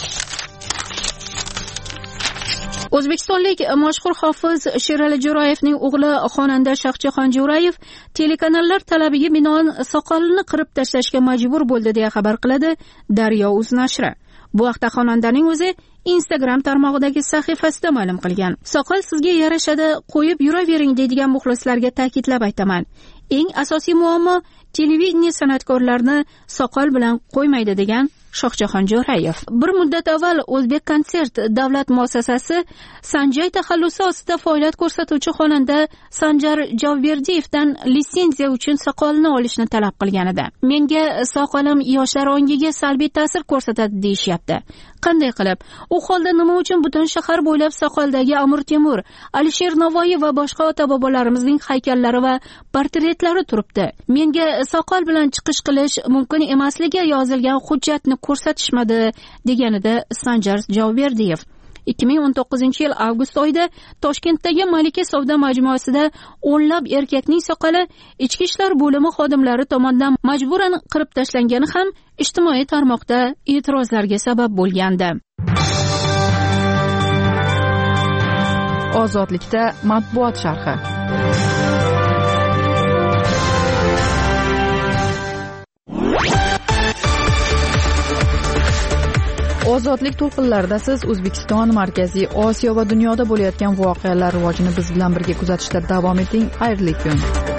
O'zbekistonlik mashhur hofiz Sherali Jo'rayevning o'g'li xonanda Shahjahon Jo'rayev telekanallar talabiga binoan soqolini qirib tashlashga majbur bo'ldi deya xabar qiladi Daryo.uz nashri. Bu haqda xonandaning o'zi Instagram tarmog'idagi sahifasida ma'lum qilgan. Soqol sizga yarashadi, qo'yib yuravering deydigan muxlislarga ta'kidlab aytaman. Eng asosiy muammo televideniya san'atkorlarini soqol bilan qo'ymaydi degan Shohjahon Jo'rayev. Bir muddat avval O'zbek Konsert davlat muassasasi Sanjay taxallusi ostida faoliyat ko'rsatuvchi xonanda Sanjar Javberdiyevdan litsenziya uchun soqolini olishni talab qilgan edi. Menga soqolim yoshlar ongiga salbiy ta'sir ko'rsatadi deyishyapti. Qanday qilib? U holda nima uchun butun shahar bo'ylab soqoldagi Amir Temur, Alisher Navoiy va boshqa ota-bobolarimizning haykallari va portretlari turibdi? Menga soqol bilan chiqish qilish mumkin emasligi yozilgan hujjatni ko'rsatishmadi, deganida Sanjar Javberdiyev. 2019-yil avgust oyida Toshkentdagi Malika savdo majmuasida o'nlab erkakning soqoli ichki ishlar bo'limi xodimlari tomonidan majburan qirib tashlangani ham ijtimoiy tarmoqda e'tirozlarga sabab bo'lgandi. Ozodlikda matbuot sharhi. Ozodlik to'lqinlarida siz O'zbekiston, Markaziy Osiyo va dunyoda bo'layotgan voqealar rivojini biz bilan birga kuzatishda davom eting. Xayrli kun.